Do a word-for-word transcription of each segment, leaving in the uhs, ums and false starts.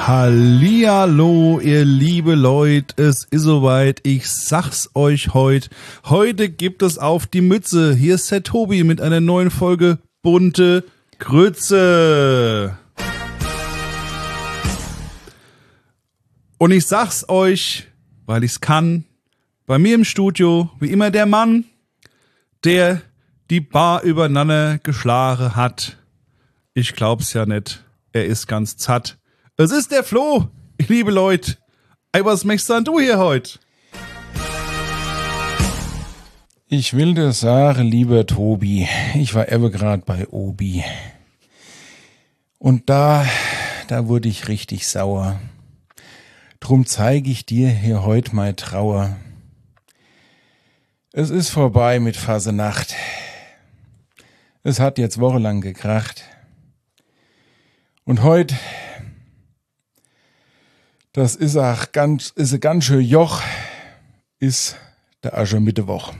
Hallihallo, ihr liebe Leute, es ist soweit, ich sag's euch heute. Heute gibt es auf die Mütze. Hier ist der Tobi mit einer neuen Folge Bunte Grütze. Und ich sag's euch, weil ich's kann, bei mir im Studio, wie immer der Mann, der die Bar übereinander geschlagen hat. Ich glaub's ja nicht, er ist ganz zatt. Es ist der Flo, liebe Leute. Ey, was möchtest du hier heute? Ich will dir sagen, lieber Tobi, ich war eben gerade bei Obi. Und da, da wurde ich richtig sauer. Drum zeige ich dir hier heute meine Trauer. Es ist vorbei mit Fasenacht. Es hat jetzt wochenlang gekracht. Und heute, das ist auch ganz, ist ein ganz schön Joch, ist der Aschermittwoch.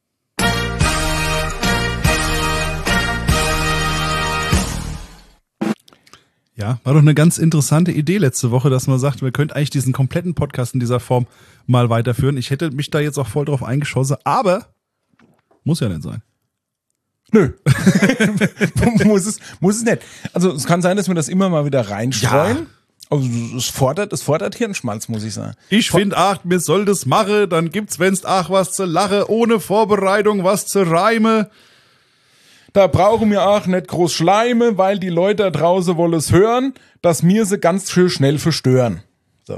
Ja, war doch eine ganz interessante Idee letzte Woche, dass man sagt, wir könnten eigentlich diesen kompletten Podcast in dieser Form mal weiterführen. Ich hätte mich da jetzt auch voll drauf eingeschossen, aber muss ja nicht sein. Nö. muss es, muss es nicht. Also es kann sein, dass wir das immer mal wieder reinstreuen. Ja. Also es fordert, es fordert Hirnschmalz, muss ich sagen. Ich finde, ach, mir soll das machen, dann gibt's, wenn's ach was zu lachen, ohne Vorbereitung was zu reimen. Da brauchen wir auch nicht groß Schleime, weil die Leute da draußen wollen es hören, dass mir sie ganz schön schnell verstören. So.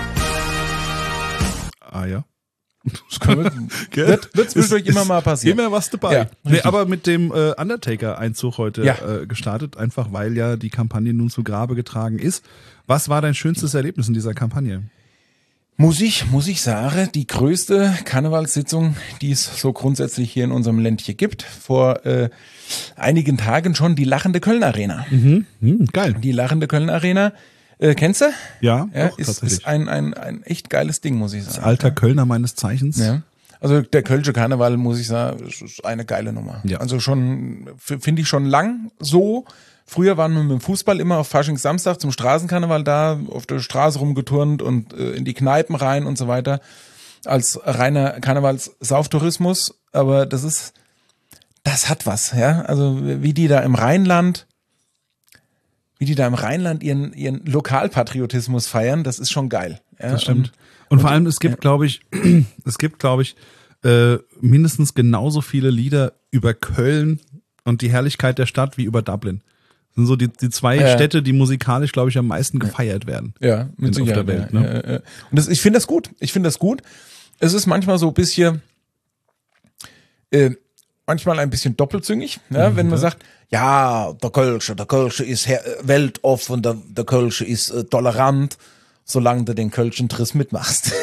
Ah ja. Das können wir, wird, wird zwischendurch immer mal passieren. Immer was dabei. Ja, nee, aber mit dem äh, Undertaker-Einzug heute ja. äh, gestartet, einfach weil ja die Kampagne nun zu Grabe getragen ist. Was war dein schönstes Erlebnis in dieser Kampagne? Muss ich, muss ich sagen, die größte Karnevalssitzung, die es so grundsätzlich hier in unserem Ländchen gibt, vor äh, einigen Tagen schon, die Lachende Köln Arena. Mhm. Mhm, geil. Die Lachende Köln Arena. Äh, kennst du? Ja, ja doch, ist, ist ein, ein, ein echt geiles Ding, muss ich sagen. Das alter Kölner meines Zeichens. Ja. Also der Kölsche Karneval, muss ich sagen, ist eine geile Nummer. Ja. Also schon, finde ich schon lang so. Früher waren wir mit dem Fußball immer auf Faschingssamstag zum Straßenkarneval da, auf der Straße rumgeturnt und äh, in die Kneipen rein und so weiter. Als reiner Karnevals-Sauftourismus. Aber das ist, das hat was, ja. Also wie die da im Rheinland, wie die da im Rheinland ihren, ihren Lokalpatriotismus feiern, das ist schon geil. Ja? Das stimmt. Und, und vor allem, es gibt, ja. glaube ich, es gibt, glaube ich, äh, mindestens genauso viele Lieder über Köln und die Herrlichkeit der Stadt wie über Dublin. Das sind so die, die zwei ja. Städte, die musikalisch, glaube ich, am meisten gefeiert werden. Ja, mit in, auf der Welt. Ja, ne? ja, ja. Und das, ich finde das gut. Ich finde das gut. Es ist manchmal so ein bisschen, äh, manchmal ein bisschen doppelzüngig, ja, mhm, wenn man ja. sagt, ja, der Kölsche, der Kölsche ist her- weltoffen, der, der Kölsche ist äh, tolerant, solange du den Kölschen Triss mitmachst.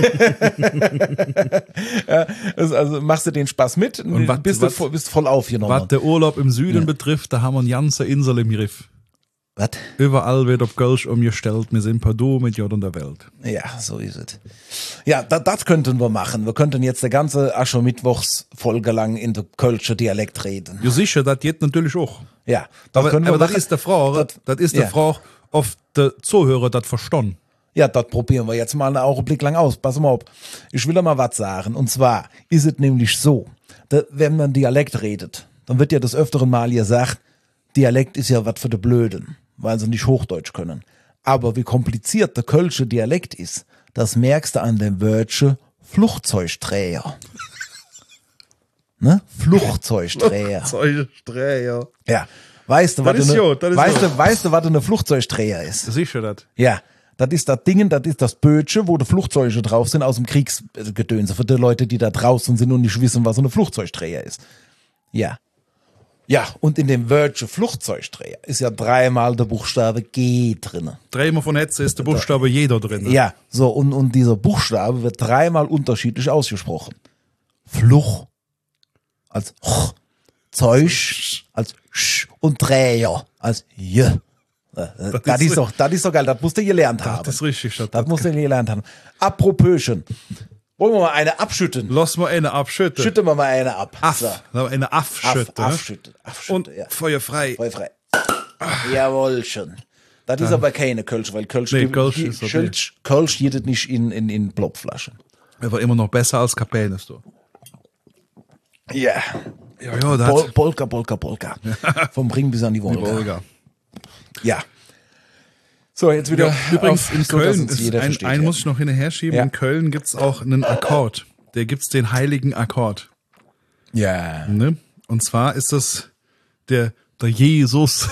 ja, also, also machst du den Spaß mit und wat, bist, wat, du, bist voll aufgenommen. Was der Urlaub im Süden ja. betrifft, da haben wir eine ganze Insel im Griff. Was? Überall wird auf Kölsch umgestellt, wir sind Pardon mit Jod und der Welt. Ja, so ist es. Ja, das, das könnten wir machen. Wir könnten jetzt der ganze Aschermittwochsfolge lang in der Kölscher Dialekt reden. Ja sicher, das geht natürlich auch. Ja. Das aber aber das ist der Frage, das, das ist der ja. Frage, ob der Zuhörer das verstanden. Ja, das probieren wir jetzt mal einen Augenblick lang aus. Pass mal auf. Ich will da mal was sagen. Und zwar ist es nämlich so, dass, wenn man Dialekt redet, dann wird ja des öfteren Mal gesagt, Dialekt ist ja was für die Blöden, weil sie nicht Hochdeutsch können. Aber wie kompliziert der kölsche Dialekt ist, das merkst du an dem Wörtchen Flugzeugträger. ne? Flugzeugträger. Flugzeugträger. Ja. Weißt du, was das ist eine, jo, das ist weißt jo. du, weißt du, was eine Flugzeugträger ist? Sicher das. Ja. Das ist das Ding, das ist das Bötsche, wo die Flugzeuge drauf sind aus dem Kriegsgedönse. Für die Leute, die da draußen sind und nicht wissen, was so eine Flugzeugträger ist. Ja. Ja, und in dem Wörtchen Flugzeugträger ist ja dreimal der Buchstabe G drin. Dreimal von Hetze ist der Buchstabe J da drin. Ja, so, und, und dieser Buchstabe wird dreimal unterschiedlich ausgesprochen. Fluch als Ch, Zeug als Sch und Träger als J. Das, das, ist doch, das ist doch geil, das musst du gelernt haben. Das ist richtig. Das, das musst du gelernt haben. Apropöschen. Wollen wir mal eine abschütten? Lass mal eine abschütten. Schütten wir mal eine ab. Aff. So. Eine abschütten. Aff, abschütten. Abschütten. Und ja. feuerfrei. Feuerfrei. Jawohl schon. Das ist aber keine Kölsch, weil Kölsch, Nee, gibt- Kölsch die- ist okay. Kölsch, Kölsch geht nicht in, in, in Plopflaschen. Er war immer noch besser als Capelnes, du. Ja. Ja, ja, da Pol hat Polka, Polka, Polka. Vom Ring bis an die Wolga. Olga. Ja. So, jetzt wieder Ja, übrigens auf, in so, dass Köln, uns ist jeder ein, versteht, einen ja. muss ich noch hinterher schieben, Ja. in Köln gibt's auch einen Akkord. Der gibt's den heiligen Akkord. Ja. Ne? Und zwar ist das der, der Jesus.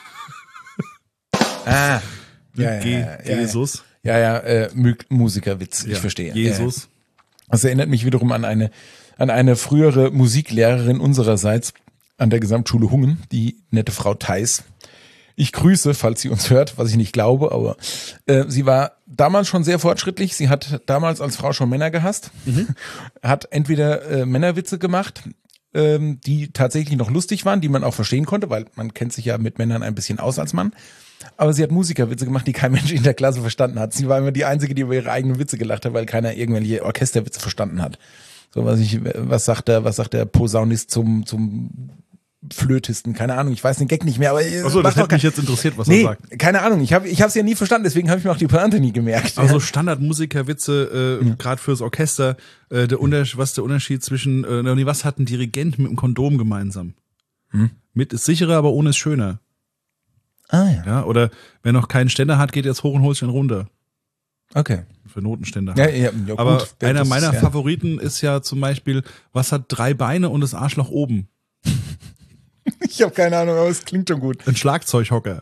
Ah. Ja, ja, Ge- ja, ja, Jesus. Ja, ja, äh, Mu- Musikerwitz, ich Ja, verstehe. Jesus. Ja. Das erinnert mich wiederum an eine, an eine frühere Musiklehrerin unsererseits an der Gesamtschule Hungen, die nette Frau Theis. Ich grüße, falls sie uns hört, was ich nicht glaube, aber äh, sie war damals schon sehr fortschrittlich. Sie hat damals als Frau schon Männer gehasst, Mhm. hat entweder äh, Männerwitze gemacht, ähm, die tatsächlich noch lustig waren, die man auch verstehen konnte, weil man kennt sich ja mit Männern ein bisschen aus als Mann. Aber sie hat Musikerwitze gemacht, die kein Mensch in der Klasse verstanden hat. Sie war immer die Einzige, die über ihre eigenen Witze gelacht hat, weil keiner irgendwelche Orchesterwitze verstanden hat. So, was ich, was sagt der, was sagt der Posaunist zum, zum Flötisten? Keine Ahnung, ich weiß den Gag nicht mehr, aber. Achso, das hätte mich jetzt interessiert, was Nee, er sagt. keine Ahnung, ich habe ich hab's ja nie verstanden, deswegen habe ich mir auch die Pointe nie gemerkt. Also Standardmusikerwitze, äh, gerade fürs Orchester, äh, der Unterschied, was ist der Unterschied zwischen, äh, nee, was hat ein Dirigent mit einem Kondom gemeinsam? Hm? Mit ist sicherer, aber ohne ist schöner. Ah ja, Ja, oder wer noch keinen Ständer hat, geht jetzt hoch und holt sich einen runter. okay. Für Notenständer. Ja, ja, ja, Aber gut, einer das meiner ist, ja. Favoriten ist ja zum Beispiel, was hat drei Beine und das Arschloch oben? Ich habe keine Ahnung, aber es klingt schon gut. Ein Schlagzeughocker.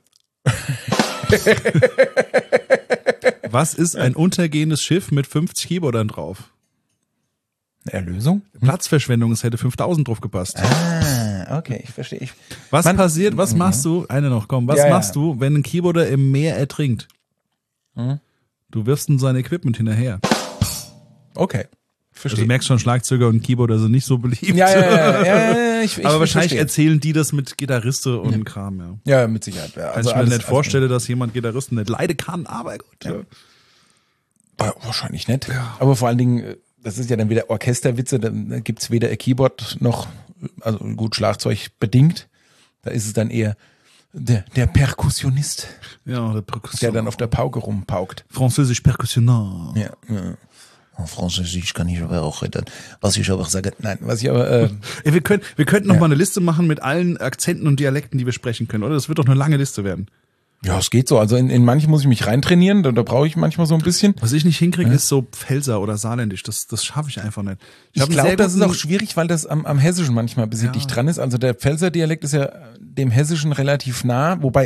Was ist ein untergehendes Schiff mit fünfzig Keyboardern drauf? Eine Erlösung? Platzverschwendung, es hätte fünftausend drauf gepasst. Ah, okay, ich verstehe. Ich, Was Man- passiert, was machst du, eine noch, komm, was Ja, ja. machst du, wenn ein Keyboarder im Meer ertrinkt? Hm? Du wirfst ihm sein Equipment hinterher. okay, Also verstehe. du merkst schon, Schlagzeuger und Keyboarder sind nicht so beliebt. ja, ja, ja, ja, ja, ich, ich Aber wahrscheinlich verstehe. erzählen die das mit Gitarriste und Kram, ja. Ja, mit Sicherheit. Ja, Kann also ich mir alles- nicht vorstellen, dass jemand Gitarristen nicht leiden kann, aber gut. Ja. Also, wahrscheinlich nicht. Aber vor allen Dingen, äh, das ist ja dann wieder Orchesterwitze, dann gibt's weder ein Keyboard noch, also gut, Schlagzeug bedingt. Da ist es dann eher der, der Perkussionist, Ja, der der Perkussion. dann auf der Pauke rumpaukt. Französisch Perkussionnar. Ja, ja. Oh, Französisch kann ich aber auch reden. Was ich aber sage, nein, was ich aber, äh, Ey, wir können, wir könnten noch mal eine Liste machen mit allen Akzenten und Dialekten, die wir sprechen können, oder? Das wird doch eine lange Liste werden. ja, es geht so. Also in, in manchen muss ich mich reintrainieren, da, da brauche ich manchmal so ein bisschen. Was ich nicht hinkriege, ist so Pfälzer oder Saarländisch. Das, das schaffe ich einfach nicht. Ich hab einen sehr glaube, das ist guten- auch schwierig, weil das am, am Hessischen manchmal ein bisschen Ja. dicht dran ist. Also der Pfälzer Dialekt ist ja dem Hessischen relativ nah, wobei,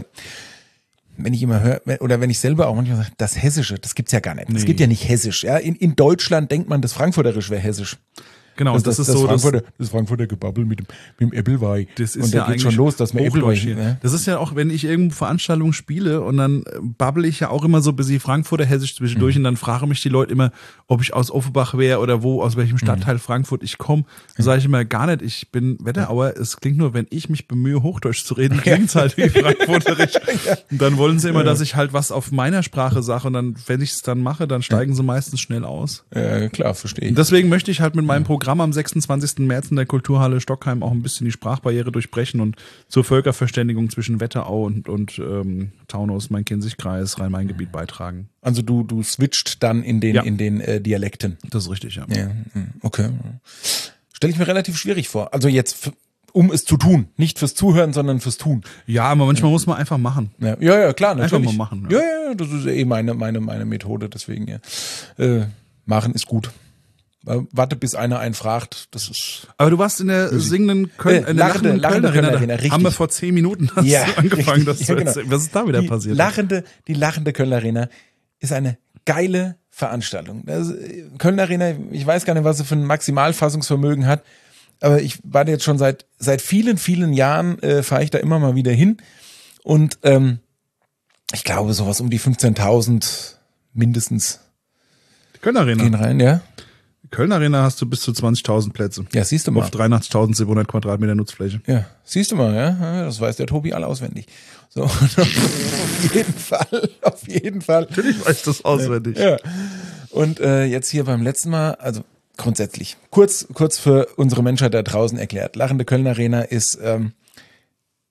wenn ich immer höre, oder wenn ich selber auch manchmal sage, das Hessische, das gibt's ja gar nicht. Es Nee. gibt ja nicht Hessisch. Ja? In, in Deutschland denkt man, das Frankfurterisch wäre Hessisch. Genau, das, das ist so, das, Frankfurter, das Frankfurter Gebabbel mit dem, mit dem Äppelweih. das ist und da ja geht eigentlich schon los, dass man Äppelweih, Hochdeutsch hier. ne? Das ist ja auch, wenn ich irgendwo Veranstaltungen spiele und dann äh, babbel ich ja auch immer so ein bisschen Frankfurter Hessisch zwischendurch Mhm. und dann fragen mich die Leute immer, ob ich aus Offenbach wäre oder wo, aus welchem Stadtteil Mhm. Frankfurt ich komme. Da sage ich immer gar nicht, ich bin Wetterauer. Es klingt nur, wenn ich mich bemühe, Hochdeutsch zu reden, klingt's halt wie Frankfurterisch. Und dann wollen sie immer, dass ich halt was auf meiner Sprache sage und dann, wenn ich es dann mache, dann steigen sie meistens schnell aus. Ja, klar, verstehe ich. Und deswegen möchte ich halt mit meinem Programm am sechsundzwanzigsten März in der Kulturhalle Stockheim auch ein bisschen die Sprachbarriere durchbrechen und zur Völkerverständigung zwischen Wetterau und, und ähm, Taunus, Main-Kinzig-Kreis, Rhein-Main-Gebiet beitragen. Also du, du switcht dann in den, Ja. in den äh, Dialekten. Das ist richtig, ja. Ja, hm, okay. Stelle ich mir relativ schwierig vor. Also jetzt, f- um es zu tun. Nicht fürs Zuhören, sondern fürs Tun. Ja, aber manchmal muss man einfach machen. Ja, ja, ja klar, Einfach natürlich. mal machen, Ja, ja. ja, ja, das ist eh meine, meine, meine Methode, deswegen, ja. Äh, machen ist gut. Äh, Warte, bis einer einen fragt, das ist... Aber du warst in der singenden Köln, Äh, in der lachende- lachenden lachende Kölnerin, Kölnerin, da richtig. haben wir vor zehn Minuten hast Ja, du angefangen, das richtig, zu ja, genau. erzählen. Was ist da wieder die passiert? Lachende, die lachende Kölner Arena ist eine geile Veranstaltung. Das, äh, Kölner Arena, ich weiß gar nicht, was sie für ein Maximalfassungsvermögen hat, aber ich war da jetzt schon seit seit vielen, vielen Jahren, äh, fahre ich da immer mal wieder hin und ähm, ich glaube, sowas um die fünfzehntausend mindestens Die Köln Arena. gehen rein, ja? Die Köln Arena hast du bis zu zwanzigtausend Plätze. Ja, siehst du mal. Auf dreiundachtzigtausendsiebenhundert Quadratmeter Nutzfläche. Ja, siehst du mal, ja, Ja, das weiß der Tobi alle auswendig. So, und auf jeden Fall, auf jeden Fall. Natürlich weiß ich das auswendig. Ja. Und äh, jetzt hier beim letzten Mal, also grundsätzlich, kurz, kurz für unsere Menschheit da draußen erklärt. Lachende Köln Arena ist ähm,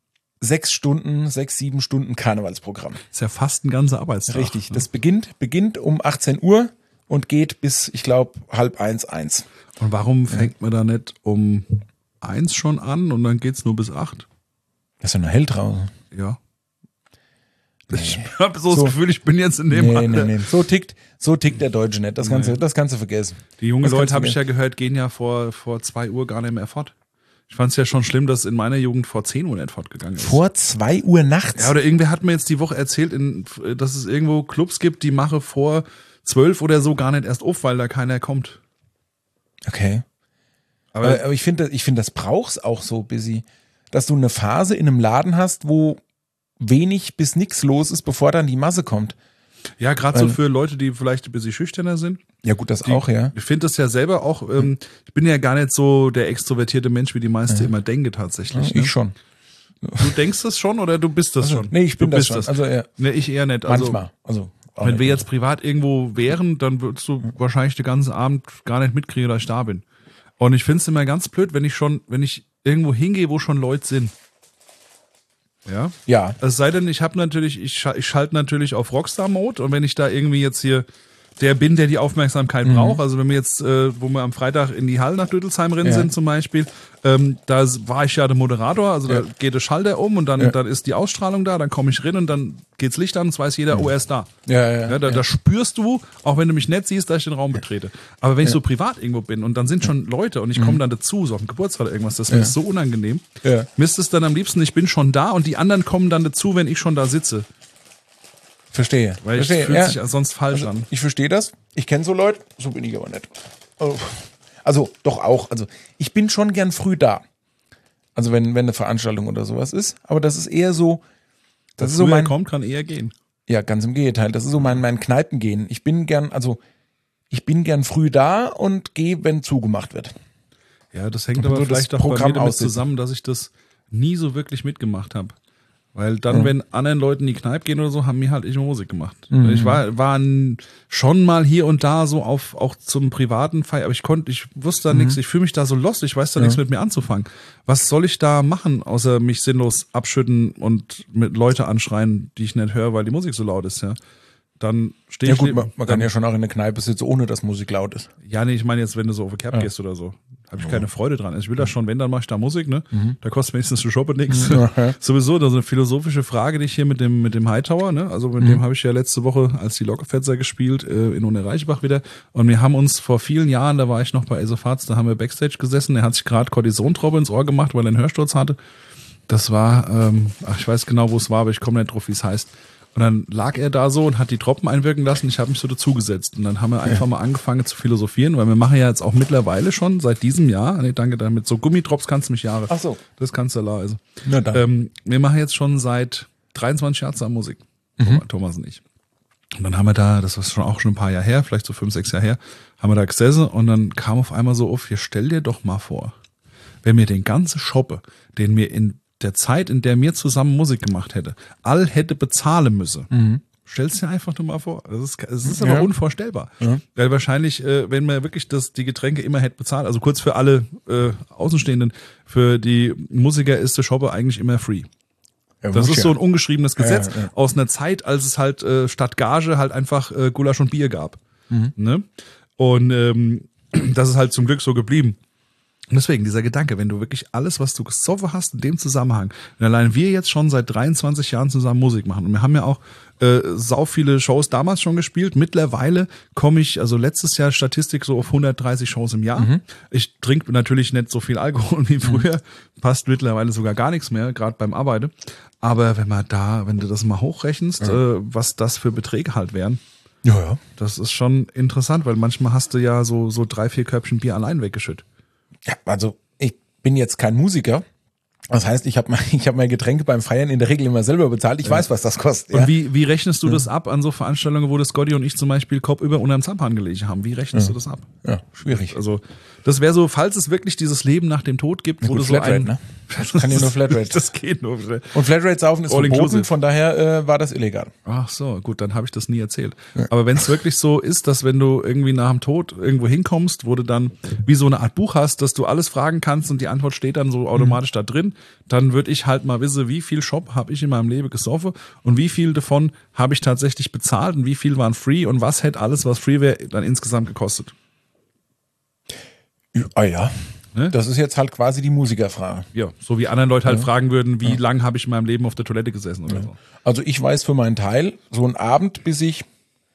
sechs Stunden, sechs, sieben Stunden Karnevalsprogramm. Ist ja fast ein ganzer Arbeitstag. Richtig, das beginnt, beginnt um achtzehn Uhr und geht bis, ich glaube, halb eins, eins. Und warum fängt man da nicht um eins schon an und dann geht's nur bis acht? Das ist ja noch hell draußen. Ja. Nee. Ich habe so, So. das Gefühl, ich bin jetzt in dem Nee, Alter. nee, nee. So tickt, so tickt der Deutsche nicht. Das kannst, du, das kannst du vergessen. Die jungen Das Leute, kannst du habe ich ja vergessen. gehört, gehen ja vor, vor zwei Uhr gar nicht mehr fort. Ich fand es ja schon schlimm, dass in meiner Jugend vor zehn Uhr nicht fortgegangen ist. Vor zwei Uhr nachts? Ja, oder irgendwer hat mir jetzt die Woche erzählt, in, dass es irgendwo Clubs gibt, die mache vor zwölf oder so gar nicht erst auf, weil da keiner kommt. Okay. Aber, Aber, aber ich finde, ich finde, das brauchst auch so busy, dass du eine Phase in einem Laden hast, wo wenig bis nix los ist, bevor dann die Masse kommt. ja, gerade so weil- für Leute, die vielleicht ein bisschen schüchterner sind. Ja gut, das Die, auch, ja. Ich finde das ja selber auch, ähm, ich bin ja gar nicht so der extrovertierte Mensch, wie die meiste immer denke tatsächlich. Ich ne? schon. Du denkst das schon oder du bist das Also, schon? nee, ich bin du das bist schon. Also ja, Nee, ich eher nicht. Also, manchmal. Also auch wenn nicht. wir jetzt privat irgendwo wären, dann würdest du wahrscheinlich den ganzen Abend gar nicht mitkriegen, dass ich da bin. Und ich finde es immer ganz blöd, wenn ich schon, wenn ich irgendwo hingehe, wo schon Leute sind. Ja. Ja. Es sei denn, ich habe natürlich, ich, scha- ich schalte natürlich auf Rockstar-Mode und wenn ich da irgendwie jetzt hier der bin, der die Aufmerksamkeit braucht, also wenn wir jetzt, äh, wo wir am Freitag in die Halle nach Düttelsheim rennen Ja. sind zum Beispiel, ähm, da war ich ja der Moderator, also Ja. da geht der Schalter um und dann, Ja. dann ist die Ausstrahlung da, dann komme ich rein und dann geht's Licht an und es weiß jeder, oh, er ist da. Ja, ja, Ja, da, da spürst du, auch wenn du mich nicht siehst, dass ich den Raum betrete. Aber wenn ich so privat irgendwo bin und dann sind schon Leute und ich komme dann dazu, so auf dem Geburtstag oder irgendwas, das ist mir so unangenehm. Ja. Mir ist es dann am liebsten, ich bin schon da und die anderen kommen dann dazu, wenn ich schon da sitze. Verstehe. Weil es verstehe. fühlt ja. sich sonst falsch Also, an. ich verstehe das. Ich kenne so Leute, so bin ich aber nicht. Oh. Also doch auch. Also ich bin schon gern früh da. Also wenn, wenn eine Veranstaltung oder sowas ist. Aber das ist eher so, das ist so Früher mein, kommt, kann eher gehen. ja ganz im Gegenteil, das ist so mein, mein Kneipengehen. Ich bin gern, also ich bin gern früh da und gehe, wenn zugemacht wird. Ja, das hängt Und aber so das vielleicht auch bei Programm mir damit aussehen. zusammen, dass ich das nie so wirklich mitgemacht habe. Weil dann, wenn anderen Leuten in die Kneipe gehen oder so, haben mir halt ich Musik gemacht. Mhm. Ich war, war n- schon mal hier und da so auf, auch zum privaten Feier, aber ich konnte, ich wusste da Mhm. nichts, ich fühle mich da so lost, ich weiß da nichts mit mir anzufangen. Was soll ich da machen, außer mich sinnlos abschütten und mit Leute anschreien, die ich nicht höre, weil die Musik so laut ist, ja. Dann stehe Ja ich gut, neben- man, man kann ja schon auch in eine Kneipe sitzen, ohne dass Musik laut ist. Ja, nee, ich meine jetzt, wenn du so auf eine Cap gehst oder so, habe ich keine Freude dran. Also ich will das schon, wenn, dann mache ich da Musik, ne? Da kostet wenigstens eine Shoppe nichts. Ja. Sowieso, das ist eine philosophische Frage, die ich hier mit dem, mit dem Hightower, ne? Also mit dem habe ich ja letzte Woche als die Lockefetzer gespielt, äh, in Unterreichbach wieder. Und wir haben uns vor vielen Jahren, da war ich noch bei Esopharz, da haben wir Backstage gesessen, er hat sich gerade Kortisontraube ins Ohr gemacht, weil er einen Hörsturz hatte. Das war, ähm, ach, ich weiß genau, wo es war, aber ich komme nicht drauf, wie es heißt. Und dann lag er da so und hat die Tropfen einwirken lassen. Ich habe mich so dazugesetzt. Und dann haben wir einfach mal angefangen zu philosophieren, weil wir machen ja jetzt auch mittlerweile schon seit diesem Jahr, nee, danke, damit so Gummitrops kannst du mich Jahre. Ach so. Das kannst du leise. Na dann. Ähm, wir machen jetzt schon seit dreiundzwanzig Jahren zusammen Musik. Thomas und ich. Und dann haben wir da, das ist schon auch schon ein paar Jahre her, vielleicht so fünf, sechs Jahre her, haben wir da gesessen und dann kam auf einmal so auf, hier stell dir doch mal vor, wenn mir den ganzen Shoppe, den mir in der Zeit, in der mir zusammen Musik gemacht hätte, all hätte bezahlen müssen. Mhm. Stell's dir einfach nur mal vor. Das ist, das ist aber Ja. unvorstellbar. Ja. Weil wahrscheinlich, äh, wenn man wirklich das, die Getränke immer hätte bezahlt, also kurz für alle äh, Außenstehenden, für die Musiker ist der Shoppe eigentlich immer free. Ja, Das muss ist ja. so ein ungeschriebenes Gesetz Ja, ja. aus einer Zeit, als es halt äh, statt Gage halt einfach äh, Gulasch und Bier gab. Mhm. Ne? Und ähm, das ist halt zum Glück so geblieben. Und deswegen, dieser Gedanke, wenn du wirklich alles, was du gesoffen hast in dem Zusammenhang, und allein wir jetzt schon seit dreiundzwanzig Jahren zusammen Musik machen und wir haben ja auch äh, sau viele Shows damals schon gespielt, mittlerweile komme ich, also letztes Jahr Statistik so auf hundertdreißig Shows im Jahr. Mhm. Ich trinke natürlich nicht so viel Alkohol wie früher, mhm. passt mittlerweile sogar gar nichts mehr, gerade beim Arbeiten. Aber wenn man da, wenn du das mal hochrechnest, mhm. äh, was das für Beträge halt wären, Ja, ja. das ist schon interessant, weil manchmal hast du ja so, so drei, vier Körbchen Bier allein weggeschüttet. Ja, also ich bin jetzt kein Musiker. Das heißt, ich habe mein, ich hab mein Getränk beim Feiern in der Regel immer selber bezahlt. Ich ja. weiß, was das kostet. Und ja. wie, wie rechnest du ja. das ab an so Veranstaltungen, wo das Scotty und ich zum Beispiel Kopf über unterm Zapphahn gelegen haben? Wie rechnest ja. du das ab? Ja, schwierig. Also das wäre so, falls es wirklich dieses Leben nach dem Tod gibt, Na wo gut, du so Flatrate, ein... ne? Das kann ja nur Flatrate. Das geht nur. Und Flatrate saufen ist All verboten, inclusive. von daher äh, war das illegal. Ach so, gut, dann habe ich das nie erzählt. Ja. Aber wenn es wirklich so ist, dass wenn du irgendwie nach dem Tod irgendwo hinkommst, wo du dann wie so eine Art Buch hast, dass du alles fragen kannst und die Antwort steht dann so automatisch mhm. da drin, dann würde ich halt mal wissen, wie viel Shop habe ich in meinem Leben gesoffen und wie viel davon habe ich tatsächlich bezahlt und wie viel waren free und was hätte alles, was free wäre, dann insgesamt gekostet. Ah ja. Ne? Das ist jetzt halt quasi die Musikerfrage. Ja, so wie andere Leute halt ja. fragen würden, wie ja. lang habe ich in meinem Leben auf der Toilette gesessen oder ja. so. Also ich weiß für meinen Teil, so ein Abend, bis ich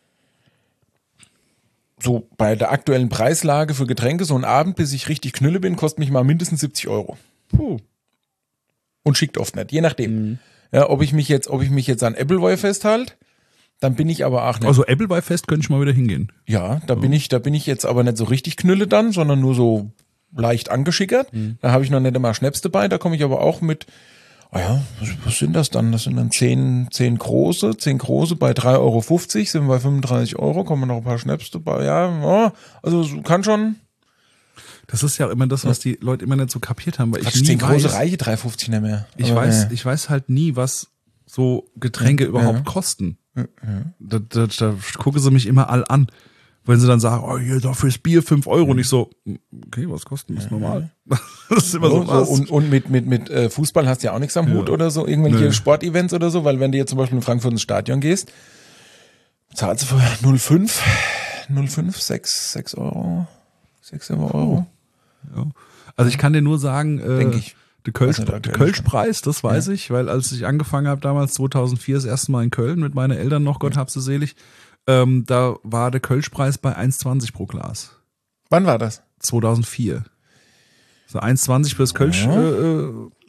so bei der aktuellen Preislage für Getränke, so ein Abend, bis ich richtig knülle bin, kostet mich mal mindestens siebzig Euro. Puh. Und schickt oft nicht, je nachdem. Mhm. Ja, ob ich mich jetzt, ob ich mich jetzt an Appleboy festhalte, dann bin ich aber auch nicht. Also Appleboy Fest könnte ich mal wieder hingehen. Ja, da bin ich, da bin ich jetzt aber nicht so richtig knülle dann, sondern nur so leicht angeschickert. Mhm. Da habe ich noch nicht einmal Schnaps dabei, da komme ich aber auch mit, ah ja, was, was sind das dann? Das sind dann zehn, zehn große, zehn große bei drei Euro fünfzig, sind wir bei fünfunddreißig Euro, kommen noch ein paar Schnaps dabei, ja, ja, also kann schon. Das ist ja immer das, was die Leute immer nicht so kapiert haben, weil Quatsch, ich nie zehn große weiß, Reiche drei fünfzig nicht mehr. Ich aber, weiß, ja. ich weiß halt nie, was so Getränke ja, überhaupt ja. kosten. Ja, ja. Da, da, da gucken sie mich immer all an. Wenn sie dann sagen, oh, hier, da fürs Bier fünf Euro. Und ich so, okay, was kostet das normal? Das ist immer so, so, so Und, und mit, mit, mit äh, Fußball hast du ja auch nichts am ja. Hut oder so, irgendwelche nee. Sportevents oder so, weil wenn du jetzt zum Beispiel in Frankfurt ins Stadion gehst, zahlst du für null Komma fünf, null Komma fünf, sechs, sechs Euro, sechs Euro. Oh. Ja. Also ich kann dir nur sagen, äh, denke ich. Der, Kölsch, der Kölschpreis, das weiß ja. ich, weil als ich angefangen habe, damals zweitausendvier, das erste Mal in Köln mit meinen Eltern noch, Gott hab sie selig, ähm, da war der Kölschpreis bei eins zwanzig pro Glas. Wann war das? zweitausendvier. So eins zwanzig fürs Kölsch, ja. äh,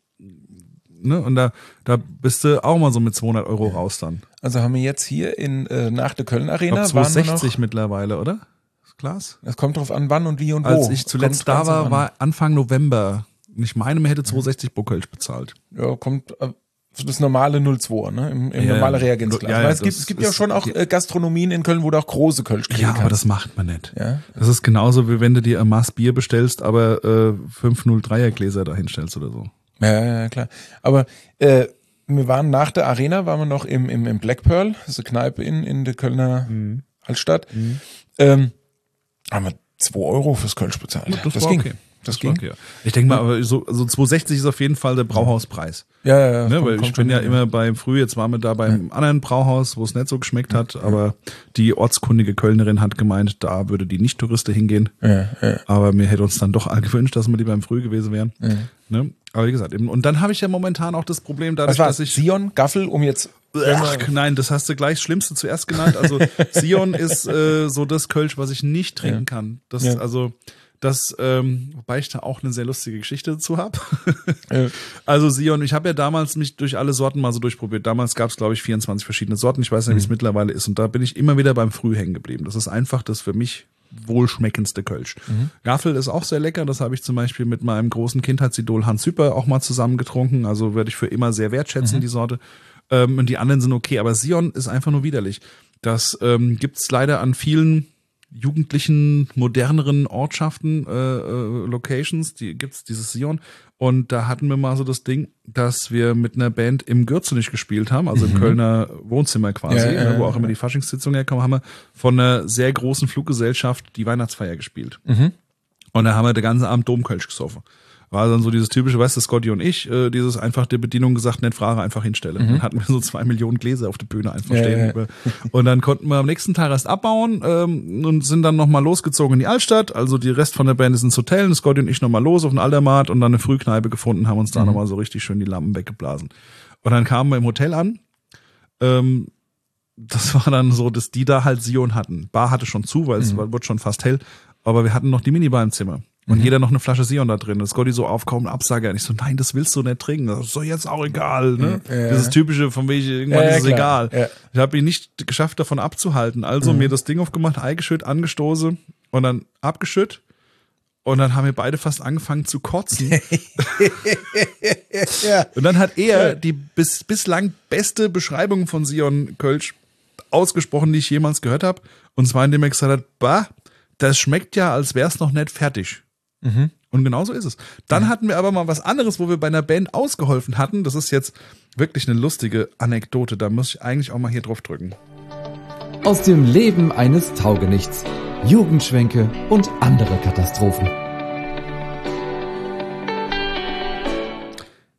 ne, und da, da bist du auch mal so mit zweihundert Euro ja. raus dann. Also haben wir jetzt hier in, äh, nach der Köln Arena, ich glaub, zweihundertsechzig mittlerweile, oder? Das Glas? Es kommt drauf an, wann und wie und wo. Als ich zuletzt da war, war Anfang November. Ich meine, man hätte zweihundertsechzig pro Kölsch bezahlt. Ja, kommt das normale null Komma zwei, ne? Im, im ja, normale Reagenzglas. Ja, ja, es gibt, es gibt ja schon auch äh, Gastronomien in Köln, wo du auch große Kölsch kriegen Ja, kannst. aber das macht man nicht. Ja? Das ist genauso, wie wenn du dir ein Maß Bier bestellst, aber äh, fünf null drei er Gläser da hinstellst oder so. Ja, ja, klar. Aber äh, wir waren nach der Arena, waren wir noch im, im, im Black Pearl, das ist eine Kneipe in, in der Kölner mhm. Altstadt. Mhm. Ähm, haben wir zwei Euro fürs Kölsch bezahlt. Ja, das, das war ging. okay. Das, das ging. Okay. Ich denke mal, aber so, so zweihundertsechzig ist auf jeden Fall der Brauhauspreis. Ja, ja, ja. Ne, kommt, weil kommt ich bin ja hin, immer ja. beim Früh, jetzt waren wir da beim ja. anderen Brauhaus, wo es nicht so geschmeckt hat, ja. aber die ortskundige Kölnerin hat gemeint, da würde die Nicht-Touristen hingehen. Ja, ja. Aber mir hätte uns dann doch gewünscht, dass wir die beim Früh gewesen wären. Ja. Ne? Aber wie gesagt, eben, und dann habe ich ja momentan auch das Problem, dadurch, Was dass ich Sion, Gaffel, um jetzt Ach, nein, das hast du gleich das Schlimmste zuerst genannt. Also Sion ist äh, so das Kölsch, was ich nicht trinken ja. kann. Das ja. also das, ähm, wobei ich da auch eine sehr lustige Geschichte dazu habe. ja. Also Sion, ich habe ja damals mich durch alle Sorten mal so durchprobiert. Damals gab es, glaube ich, vierundzwanzig verschiedene Sorten. Ich weiß nicht, mhm. wie es mittlerweile ist. Und da bin ich immer wieder beim Früh hängen geblieben. Das ist einfach das für mich wohlschmeckendste Kölsch. Mhm. Gaffel ist auch sehr lecker. Das habe ich zum Beispiel mit meinem großen Kindheitsidol Hans Hüpper auch mal zusammen getrunken. Also würde ich für immer sehr wertschätzen, mhm. die Sorte. Ähm, und die anderen sind okay. Aber Sion ist einfach nur widerlich. Das ähm, gibt es leider an vielen jugendlichen, moderneren Ortschaften, äh, äh, Locations, die gibt's dieses Sion. Und da hatten wir mal so das Ding, dass wir mit einer Band im Gürzenich gespielt haben, also mhm. im Kölner Wohnzimmer quasi, ja, ja, wo auch immer die Faschingssitzung herkommen, haben wir von einer sehr großen Fluggesellschaft die Weihnachtsfeier gespielt. Mhm. Und da haben wir den ganzen Abend Domkölsch gesoffen. War dann so dieses typische, weißt du, Scotty und ich, äh, dieses einfach der Bedienung gesagt, nicht Frage, einfach hinstellen. Mhm. Dann hatten wir so zwei Millionen Gläser auf der Bühne einfach ja, stehen. Ja. Und dann konnten wir am nächsten Tag erst abbauen ähm, und sind dann nochmal losgezogen in die Altstadt. Also die Rest von der Band ist ins Hotel, und Scotty und ich nochmal los auf den Altermarkt und dann eine Frühkneipe gefunden, haben uns da mhm. nochmal so richtig schön die Lampen weggeblasen. Und dann kamen wir im Hotel an. Ähm, das war dann so, dass die da halt Sion hatten. Bar hatte schon zu, weil es mhm. wurde schon fast hell. Aber wir hatten noch die Minibar im Zimmer. Und mhm. jeder noch eine Flasche Sion da drin. Und Scotty so aufkaum Absage. Und ich so, nein, das willst du nicht trinken. Das ist doch jetzt auch egal. Ne? Ja. Dieses typische, von wegen, irgendwann ja, ist es klar. egal. Ja. Ich habe ihn nicht geschafft, davon abzuhalten. Also mhm. mir das Ding aufgemacht, eingeschüttet, angestoßen und dann abgeschüttet. Und dann haben wir beide fast angefangen zu kotzen. ja. Und dann hat er ja. die bis, bislang beste Beschreibung von Sion Kölsch ausgesprochen, die ich jemals gehört habe. Und zwar, indem er gesagt hat, bah, das schmeckt ja, als wäre es noch nicht fertig. Mhm. Und genau so ist es. Dann mhm. hatten wir aber mal was anderes, wo wir bei einer Band ausgeholfen hatten. Das ist jetzt wirklich eine lustige Anekdote. Da muss ich eigentlich auch mal hier drauf drücken. Aus dem Leben eines Taugenichts. Jugendschwänke und andere Katastrophen.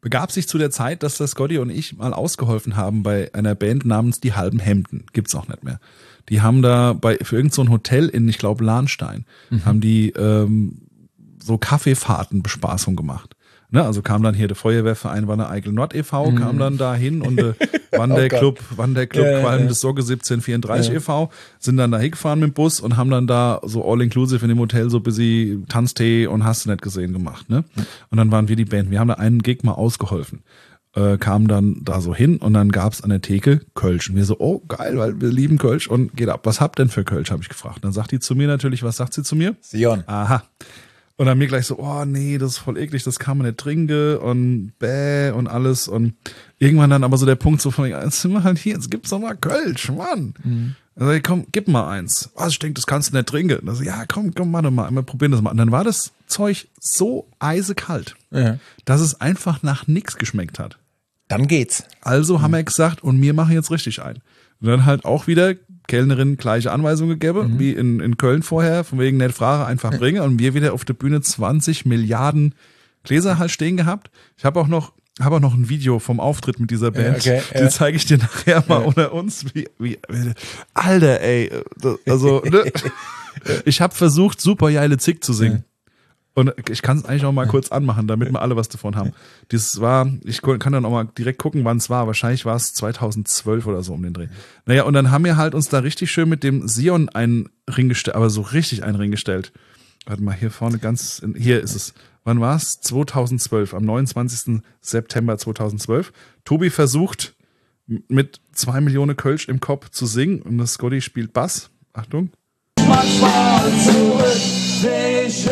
begab sich zu der Zeit, dass der Scotty und ich mal ausgeholfen haben bei einer Band namens Die Halben Hemden. Gibt's auch nicht mehr. Die haben da bei für irgend so ein Hotel in, ich glaube, Lahnstein, mhm. haben die ähm, so Kaffeefahrtenbespaßung gemacht. Ne, also kam dann hier der Feuerwehrverein Wanne Eickel Nord e V, mhm. kam dann da hin und der Wanderclub, oh Wanderclub ja, Qualm des ja. Sorge siebzehn vierunddreißig ja. e V sind dann da hingefahren mit dem Bus und haben dann da so all-inclusive in dem Hotel so busy Tanztee und hast du nicht gesehen gemacht. Ne? Mhm. Und dann waren wir die Band. Wir haben da einen Gig mal ausgeholfen. Äh, kamen dann da so hin und dann gab's an der Theke Kölsch. Und wir so, oh geil, weil wir lieben Kölsch und geht ab. Was habt denn für Kölsch, habe ich gefragt. Dann sagt die zu mir natürlich, was sagt sie zu mir? Sion. Aha. Und dann mir gleich so, oh nee, das ist voll eklig, das kann man nicht trinken und bäh und alles. Und irgendwann dann aber so der Punkt so von, jetzt sind wir halt hier, jetzt gibt's doch mal Kölsch, Mann. Mhm. Dann sag ich, komm, gib mal eins. Was, ich denke, das kannst du nicht trinken. Dann so, ja, komm, komm, warte mal, wir probieren das mal. Und dann war das Zeug so eisekalt, ja. dass es einfach nach nix geschmeckt hat. Dann geht's. Also mhm. haben wir gesagt, und wir machen jetzt richtig ein. Und dann halt auch wieder Kellnerin gleiche Anweisungen gegeben, mhm. wie in, in Köln vorher, von wegen nicht Frage, einfach bringen. Und wir wieder auf der Bühne zwanzig Milliarden Gläser halt stehen gehabt. Ich habe auch noch habe auch noch ein Video vom Auftritt mit dieser Band. Ja, okay, ja. Den zeige ich dir nachher mal ja. unter uns. Wie, wie, Alter, ey. Also, ne? Ich habe versucht, super geile Zick zu singen. Ja. Und ich kann es eigentlich auch mal kurz anmachen, damit wir alle was davon haben. Das war, ich kann dann auch mal direkt gucken, wann es war. Wahrscheinlich war es zweitausendzwölf oder so um den Dreh. Naja, und dann haben wir halt uns da richtig schön mit dem Sion einen Ring gestellt, aber so richtig einen Ring gestellt. Warte mal, hier vorne ganz, in, hier ist es. Wann war es? zweitausendzwölf, am neunundzwanzigsten September zweitausendzwölf. Tobi versucht, mit zwei Millionen Kölsch im Kopf zu singen und das Scotty spielt Bass. Achtung. Manchmal zurück, seh ich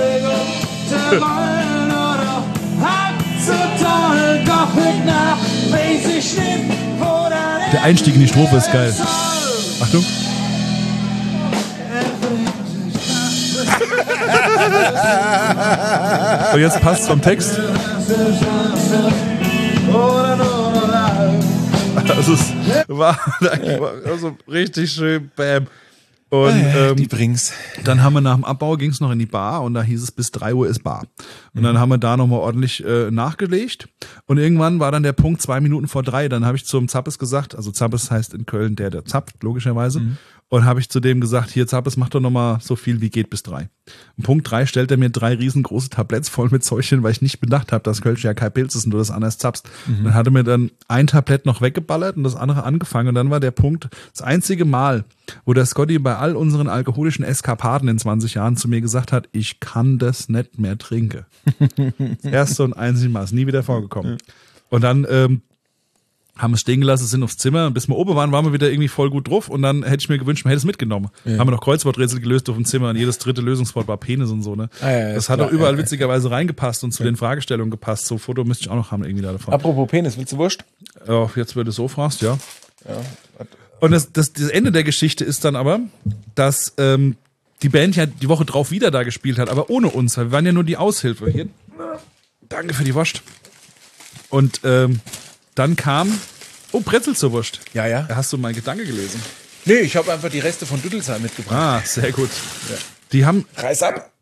oder hab so toll, doch mit nach, weiß ich nicht, wo der Der Einstieg in die Strophe ist geil. Achtung. Und jetzt passt vom Text. Also es war also richtig schön, bam. Und ähm, die bring's. Dann haben wir nach dem Abbau ging's noch in die Bar und da hieß es, bis drei Uhr ist Bar. Und mhm. dann haben wir da nochmal ordentlich äh, nachgelegt. Und irgendwann war dann der Punkt zwei Minuten vor drei. Dann habe ich zum Zappes gesagt, also Zappes heißt in Köln der, der zapft, logischerweise. Mhm. Und habe ich zu dem gesagt, hier Zappes, mach doch nochmal so viel wie geht bis drei. Und Punkt drei stellt er mir drei riesengroße Tabletts voll mit Zeug hin, weil ich nicht bedacht habe, dass Kölsch ja kein Pilz ist und du das anders zapfst. Mhm. Dann hat er mir dann ein Tablett noch weggeballert und das andere angefangen. Und dann war der Punkt, das einzige Mal, wo der Scotty bei all unseren alkoholischen Eskapaden in zwanzig Jahren zu mir gesagt hat, ich kann das nicht mehr trinken. Erste und einzige Mal, ist nie wieder vorgekommen. Und dann ähm, haben wir es stehen gelassen, sind aufs Zimmer und bis wir oben waren, waren wir wieder irgendwie voll gut drauf und dann hätte ich mir gewünscht, man hätte es mitgenommen. Ja. Haben wir noch Kreuzworträtsel gelöst auf dem Zimmer und jedes dritte Lösungswort war Penis und so, ne? Ah, ja, das hat klar, auch überall ja, witzigerweise reingepasst und zu ja. den Fragestellungen gepasst. So Foto müsste ich auch noch haben irgendwie da davon. Apropos Penis, willst du Wurst? Ja, jetzt, wenn du so fragst, ja. ja. Und das, das, das Ende der Geschichte ist dann aber, dass ähm, die Band ja die Woche drauf wieder da gespielt hat, aber ohne uns. Wir waren ja nur die Aushilfe. Hier, danke für die Wurst. Und ähm, dann kam, oh, Brezel zur Wurst. Ja, ja. Da hast du meinen Gedanke gelesen. Nee, ich habe einfach die Reste von Düttelsheim mitgebracht. Ah, sehr gut. Ja. Die haben... Reiß ab.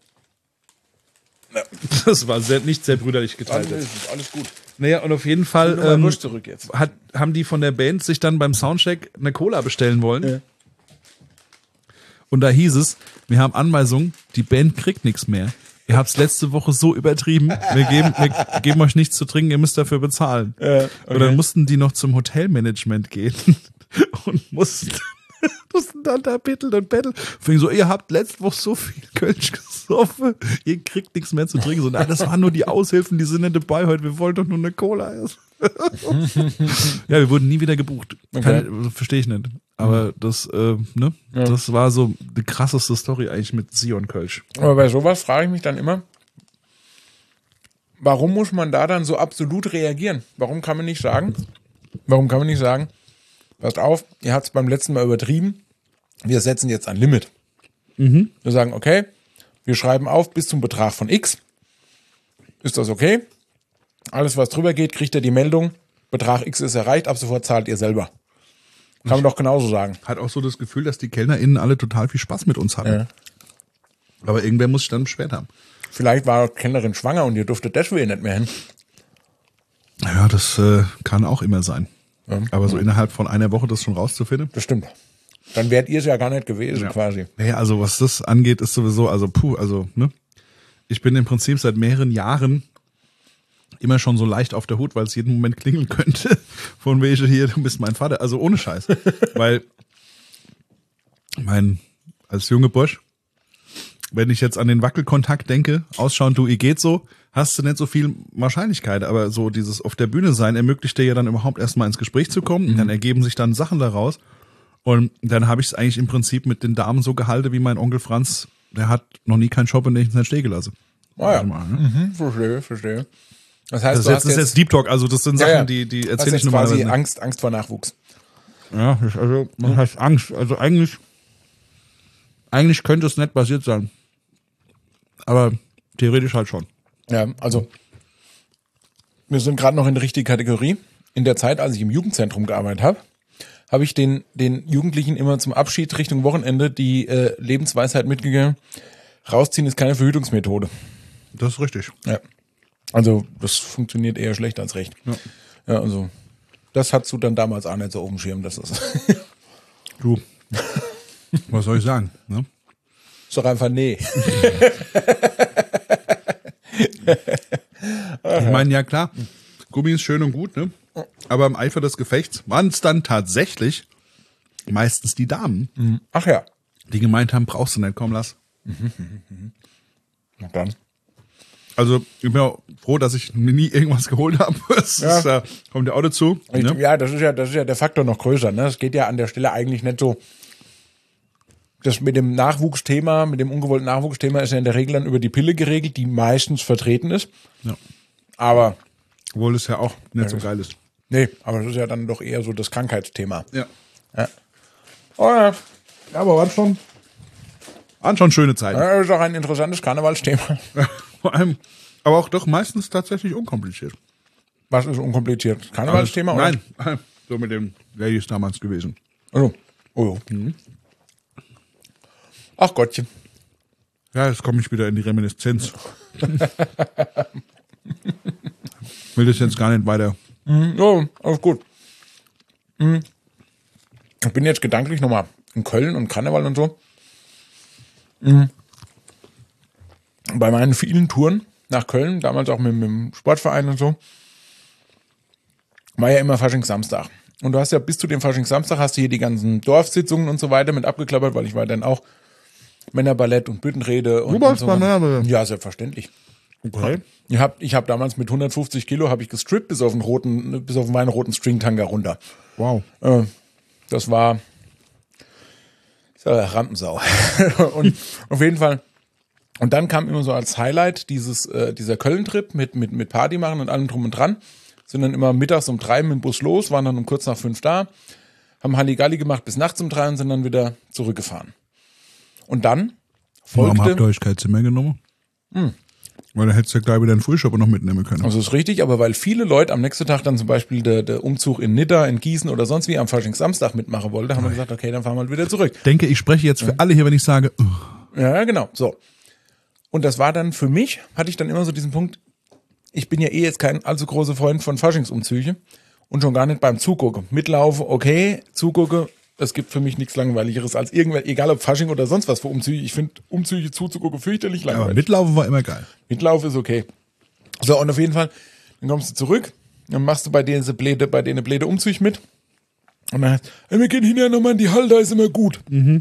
Ja. Das war sehr, nicht sehr brüderlich geteilt. Alles, alles gut. Naja, und auf jeden Fall ähm, Wurst zurück jetzt. Hat, haben die von der Band sich dann beim Soundcheck eine Cola bestellen wollen. Ja. Und da hieß es, wir haben Anweisungen, die Band kriegt nichts mehr. Ihr habt es letzte Woche so übertrieben, wir geben, wir geben euch nichts zu trinken, ihr müsst dafür bezahlen. Ja, okay. Und dann mussten die noch zum Hotelmanagement gehen und mussten, mussten dann da betteln und betteln. Fing so, ihr habt letzte Woche so viel Kölsch gesoffen, ihr kriegt nichts mehr zu trinken. So, nein, das waren nur die Aushilfen, die sind nicht dabei heute, wir wollen doch nur eine Cola essen. Ja, wir wurden nie wieder gebucht. Okay. Verstehe ich nicht. Aber das, äh, ne, ja. das war so die krasseste Story eigentlich mit Sion Kölsch. Aber bei sowas frage ich mich dann immer, warum muss man da dann so absolut reagieren? Warum kann man nicht sagen, warum kann man nicht sagen, passt auf, ihr habt es beim letzten Mal übertrieben, wir setzen jetzt ein Limit. Mhm. Wir sagen, okay, wir schreiben auf bis zum Betrag von X. Ist das okay? Alles, was drüber geht, kriegt ihr die Meldung, Betrag X ist erreicht, ab sofort zahlt ihr selber. Kann man doch genauso sagen. Hat auch so das Gefühl, dass die KellnerInnen alle total viel Spaß mit uns hatten. Ja. Aber irgendwer muss sich dann beschwert haben. Vielleicht war die Kellnerin schwanger und ihr durftet deswegen nicht mehr hin. Ja, das äh, kann auch immer sein. Ja. Aber so innerhalb von einer Woche das schon rauszufinden. Das stimmt. Dann wärt ihr es ja gar nicht gewesen, Ja. quasi. Ja, also was das angeht, ist sowieso, also puh, also, ne? Ich bin im Prinzip seit mehreren Jahren immer schon so leicht auf der Hut, weil es jeden Moment klingeln könnte. Von welche hier, du bist mein Vater. Also ohne Scheiß. Weil mein, als junge Bursch, wenn ich jetzt an den Wackelkontakt denke, ausschauen, du, ihr geht so, hast du nicht so viel Wahrscheinlichkeit, aber so dieses auf der Bühne sein ermöglicht dir ja dann überhaupt erstmal ins Gespräch zu kommen, und dann ergeben sich dann Sachen daraus, und dann habe ich es eigentlich im Prinzip mit den Damen so gehalten, wie mein Onkel Franz, der hat noch nie keinen Shop, in den ich nicht stehen gelassen. Ah ja, Also mal, ne? mhm, verstehe, verstehe. Das heißt, Das, du ist jetzt, hast das ist jetzt Deep Talk, also das sind Ja, Sachen, ja. die, die hast erzähle ich jetzt normalerweise quasi nicht. Angst, Angst vor Nachwuchs. Ja, das, also, was heißt Angst? Also eigentlich, eigentlich könnte es nicht passiert sein. Aber theoretisch halt schon. Ja, also wir sind gerade noch in der richtigen Kategorie. In der Zeit, als ich im Jugendzentrum gearbeitet habe, habe ich den, den Jugendlichen immer zum Abschied Richtung Wochenende die äh, Lebensweisheit mitgegeben. Rausziehen ist keine Verhütungsmethode. Das ist richtig. Ja. Also das funktioniert eher schlecht als recht. Ja. Ja, also das hattest du dann damals auch nicht so auf dem Schirm. Das ist, Du, was soll ich sagen? Ne? ist doch einfach nee. Ich meine, ja klar, Gummi ist schön und gut, ne? Aber im Eifer des Gefechts waren es dann tatsächlich meistens die Damen, Ach ja. die gemeint haben, brauchst du nicht, komm, lass. Na dann. Also ich bin auch froh, dass ich mir nie irgendwas geholt habe. Das Ja. ist, da kommt ja auch dazu. Ich, Ne? Ja, das ist ja, das ist ja der Faktor noch größer. Ne? Es geht ja an der Stelle eigentlich nicht so. Das mit dem Nachwuchsthema, mit dem ungewollten Nachwuchsthema ist ja in der Regel dann über die Pille geregelt, die meistens vertreten ist. Ja. Aber, Obwohl es ja auch nicht so geil ist. nee, aber das ist ja dann doch eher so das Krankheitsthema. Ja. Oh ja, Aber waren schon, waren schon schöne Zeiten. das ist auch ein interessantes Karnevalsthema. Vor allem, aber auch doch meistens tatsächlich unkompliziert. Was ist unkompliziert? Karnevalsthema? oder? Nein, so mit dem Ladies damals gewesen. Also, oh, ja. Ach Gottchen. Ja, jetzt komme ich wieder in die Reminiszenz. Will das jetzt gar nicht weiter. Ja, alles gut. Hm. Ich bin jetzt gedanklich nochmal in Köln und Karneval und so. Hm. Bei meinen vielen Touren nach Köln, damals auch mit, mit dem Sportverein und so, war ja immer Faschingssamstag. Und du hast ja bis zu dem Faschingssamstag hast du hier die ganzen Dorfsitzungen und so weiter mit abgeklappert, weil ich war dann auch Männerballett und Büttenrede. Und, Du warst und so bei Männerballett? Ja, selbstverständlich. Okay. Ich habe ich hab damals mit hundertfünfzig Kilo habe ich gestrippt bis auf den roten, bis auf meinen roten Stringtanga runter. Wow. Äh, das war, das war Rampensau. Und auf jeden Fall. Und dann kam immer so als Highlight dieses, äh, dieser Köln-Trip mit, mit, mit Party machen und allem drum und dran. Sind dann immer mittags um drei mit dem Bus los, waren dann um kurz nach fünf da, haben Halligalli gemacht bis nachts um drei und sind dann wieder zurückgefahren. Und dann Warum habt ihr folgte, euch kein Zimmer genommen? Weil da hättest du ja gleich wieder einen Frühshop noch mitnehmen können. also ist richtig, aber weil viele Leute am nächsten Tag dann zum Beispiel der, der Umzug in Nidda, in Gießen oder sonst wie am Faschingssamstag mitmachen wollte, haben wir gesagt, okay, dann fahren wir halt wieder zurück. Ich denke, ich spreche jetzt für alle hier, wenn ich sage, uh, Ja, genau, so. Und das war dann für mich, hatte ich dann immer so diesen Punkt, ich bin ja eh jetzt kein allzu großer Freund von Faschingsumzüge und schon gar nicht beim Zugucken. Mitlaufen, okay, Zugucke, es gibt für mich nichts Langweiligeres als irgendwer, egal ob Fasching oder sonst was für Umzüge. Ich finde Umzüge zuzugucken fürchterlich aber langweilig. mitlaufen war immer geil. Mitlauf ist okay. So, und auf jeden Fall, dann kommst du zurück, dann machst du bei denen diese Bläde, bei denen Bläde Umzug mit. Und dann heißt, hey, wir gehen hinterher nochmal in die Halle, da ist immer gut. Mhm.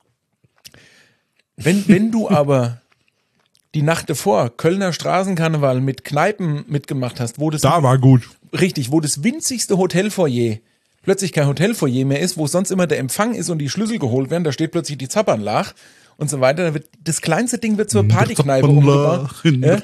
Wenn, wenn du aber die Nacht davor Kölner Straßenkarneval mit Kneipen mitgemacht hast, wo das Da war gut. richtig, wo das winzigste Hotelfoyer plötzlich kein Hotelfoyer mehr ist, wo sonst immer der Empfang ist und die Schlüssel geholt werden, da steht plötzlich die Zappernlach und so weiter. Da wird, das kleinste Ding wird zur Partykneipe umgebaut. Ja?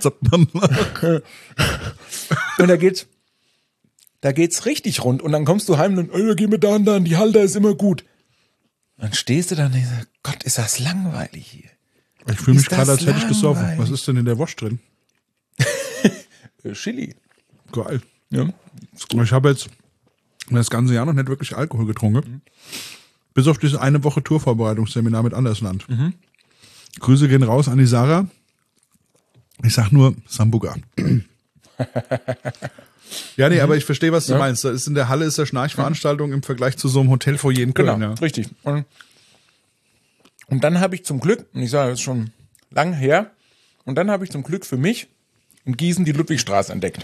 Und da geht's, da geht's richtig rund. Und dann kommst du heim und, oh, da gehen wir da und da, und die Halter ist immer gut. Dann stehst du da und denkst, Gott, ist das langweilig hier. Ich fühle mich Ist das gerade, als hätte ich gesoffen. langweilig? Was ist denn in der Wurst drin? Äh, Chili. Geil. Ja. Ich habe jetzt das ganze Jahr noch nicht wirklich Alkohol getrunken. Mhm. Bis auf diese eine Woche Tourvorbereitungsseminar mit Andersland. Mhm. Grüße gehen raus an die Sarah. Ich sag nur Sambuca. Ja, nee, aber ich verstehe, was du Ja. meinst. Da ist in der Halle ist der Schnarchveranstaltung im Vergleich zu so einem Hotelfoyer in Köln. Genau, Ja. richtig. Und, und dann habe ich zum Glück, und ich sage, das ist schon lang her, und dann habe ich zum Glück für mich in Gießen die Ludwigstraße entdeckt.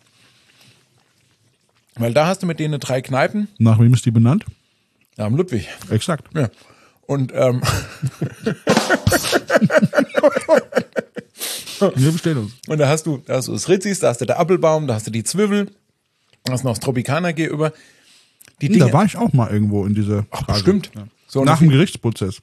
Weil da hast du mit denen drei Kneipen, Nach wem ist die benannt? ja, am Ludwig. Exakt. Ja. Und ähm, Wir bestehen uns. Und da hast du, da hast du das Ritzis, da hast du der Appelbaum, da hast du die Zwiebel, da hast du noch das Tropikaner gegenüber. Die Da war ich auch mal irgendwo in dieser Ach, bestimmt. So, Nach dem Gerichtsprozess.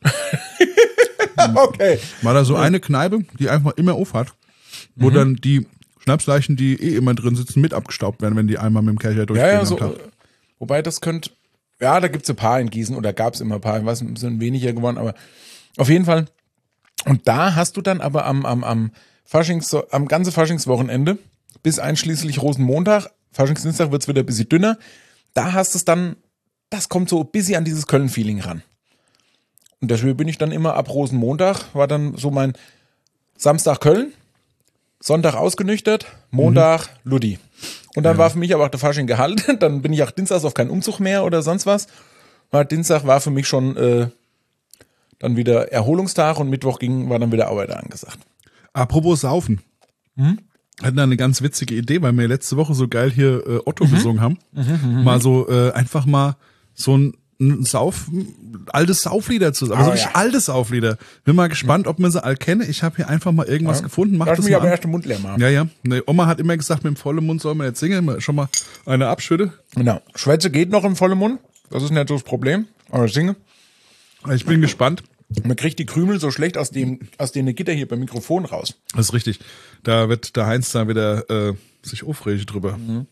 okay. War da so eine Kneipe, die einfach immer auf hat, wo Mhm. dann die Schnapsleichen, die eh immer drin sitzen, mit abgestaubt werden, wenn die einmal mit dem Kercher Ja, durchgehen ja, am so. Tag. Wobei das könnte, ja, da gibt's ein paar in Gießen oder gab's immer ein paar, ich weiß, sind weniger geworden, aber auf jeden Fall. Und da hast du dann aber am, am, am Faschings, am ganzen Faschingswochenende bis einschließlich Rosenmontag, Faschingsdienstag wird's wieder ein bisschen dünner, da hast es dann, das kommt so ein bisschen an dieses Köln-Feeling ran. Und deswegen bin ich dann immer ab Rosenmontag, war dann so mein Samstag Köln, Sonntag ausgenüchtert, Montag Mhm. Ludi. Und dann war für mich aber auch der Fasching gehalten. Dann bin ich auch Dienstags auf keinen Umzug mehr oder sonst was. Weil Dienstag war für mich schon äh, dann wieder Erholungstag und Mittwoch ging, war dann wieder Arbeit angesagt. Apropos Saufen. Hm? Hatten da eine ganz witzige Idee, weil wir letzte Woche so geil hier äh, Otto Mhm. gesungen haben. mal so äh, einfach mal so ein, ein Sauf, altes Sauflieder zu sagen. Also Oh, richtig ja. altes Sauflieder. Bin mal gespannt, ob man sie all kenne. Ich habe hier einfach mal irgendwas Ja. gefunden. Mach Lass das mich mal aber an. erst den Mund leer machen. Ja, ja. Nee, Oma hat immer gesagt, mit dem vollen Mund soll man jetzt singen. Mal- Schon mal eine abschütte. Genau. Schwätze geht noch im vollen Mund. Das ist nicht so das Problem. Aber singe. Ich bin gespannt. Man kriegt die Krümel so schlecht aus dem, aus den Gitter hier beim Mikrofon raus. Das ist richtig. Da wird der Heinz da wieder äh, sich aufregen drüber. Mhm.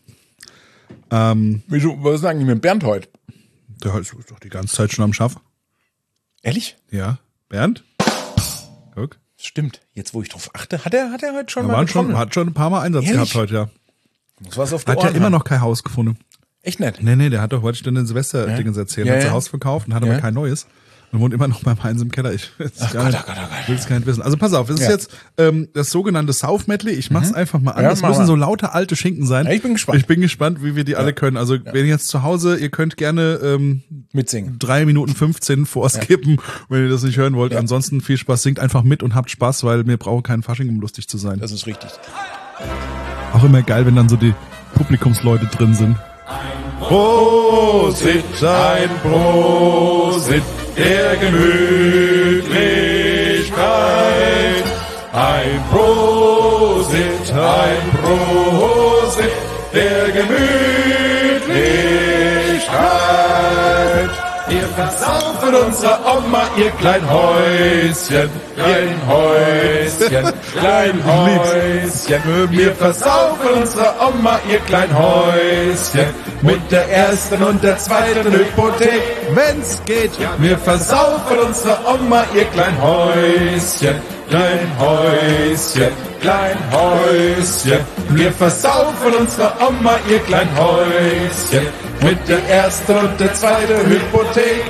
Ähm, Wieso, was ist eigentlich mit Bernd heute? der ist doch die ganze Zeit schon am Schaff. Ehrlich? Ja. Bernd? Guck. Stimmt. Jetzt, wo ich drauf achte, hat er, hat er heute schon Er mal waren schon, getrommelt? hat schon ein paar Mal Einsatz Ehrlich? gehabt heute, ja. Muss was auf die Hat ja Ohren immer haben. noch kein Haus gefunden. Echt nicht? Nee, nee, der hat doch heute schon den Silvester-Dingens erzählt. Ja, hat sein ja. Haus verkauft und hat Ja. aber kein neues. Und wohnt immer noch beim Heinz im Keller. Ich will es gar, Gott, nicht- oh Gott, oh Gott. will es gar nicht wissen. Also pass auf, es ist Ja. jetzt ähm, das sogenannte Sauf-Medley. Ich mach's einfach mal an. Ja, das mach müssen mal. so lauter alte Schinken sein. Ja, ich bin gespannt. Ich bin gespannt, wie wir die alle können. Also wenn ihr jetzt zu Hause, ihr könnt gerne ähm, Mitsingen. drei Minuten fünfzehn vorskippen, wenn ihr das nicht hören wollt. Ansonsten viel Spaß, singt einfach mit und habt Spaß, weil wir brauchen keinen Fasching, um lustig zu sein. Das ist richtig. Auch immer geil, wenn dann so die Publikumsleute drin sind. Prosit, ein Prosit der Gemütlichkeit. Ein Prosit, ein Prosit der Gemütlichkeit. Wir versaufen unserer Oma ihr klein Häuschen, klein Häuschen, klein Häuschen. Wir versaufen unserer Oma ihr klein Häuschen mit der ersten und der zweiten Hypothek, wenn's geht. Wir versaufen unserer Oma ihr klein Häuschen, klein Häuschen, klein Häuschen. Wir versaufen unserer Oma ihr klein Häuschen mit der ersten und der zweiten Hypothek.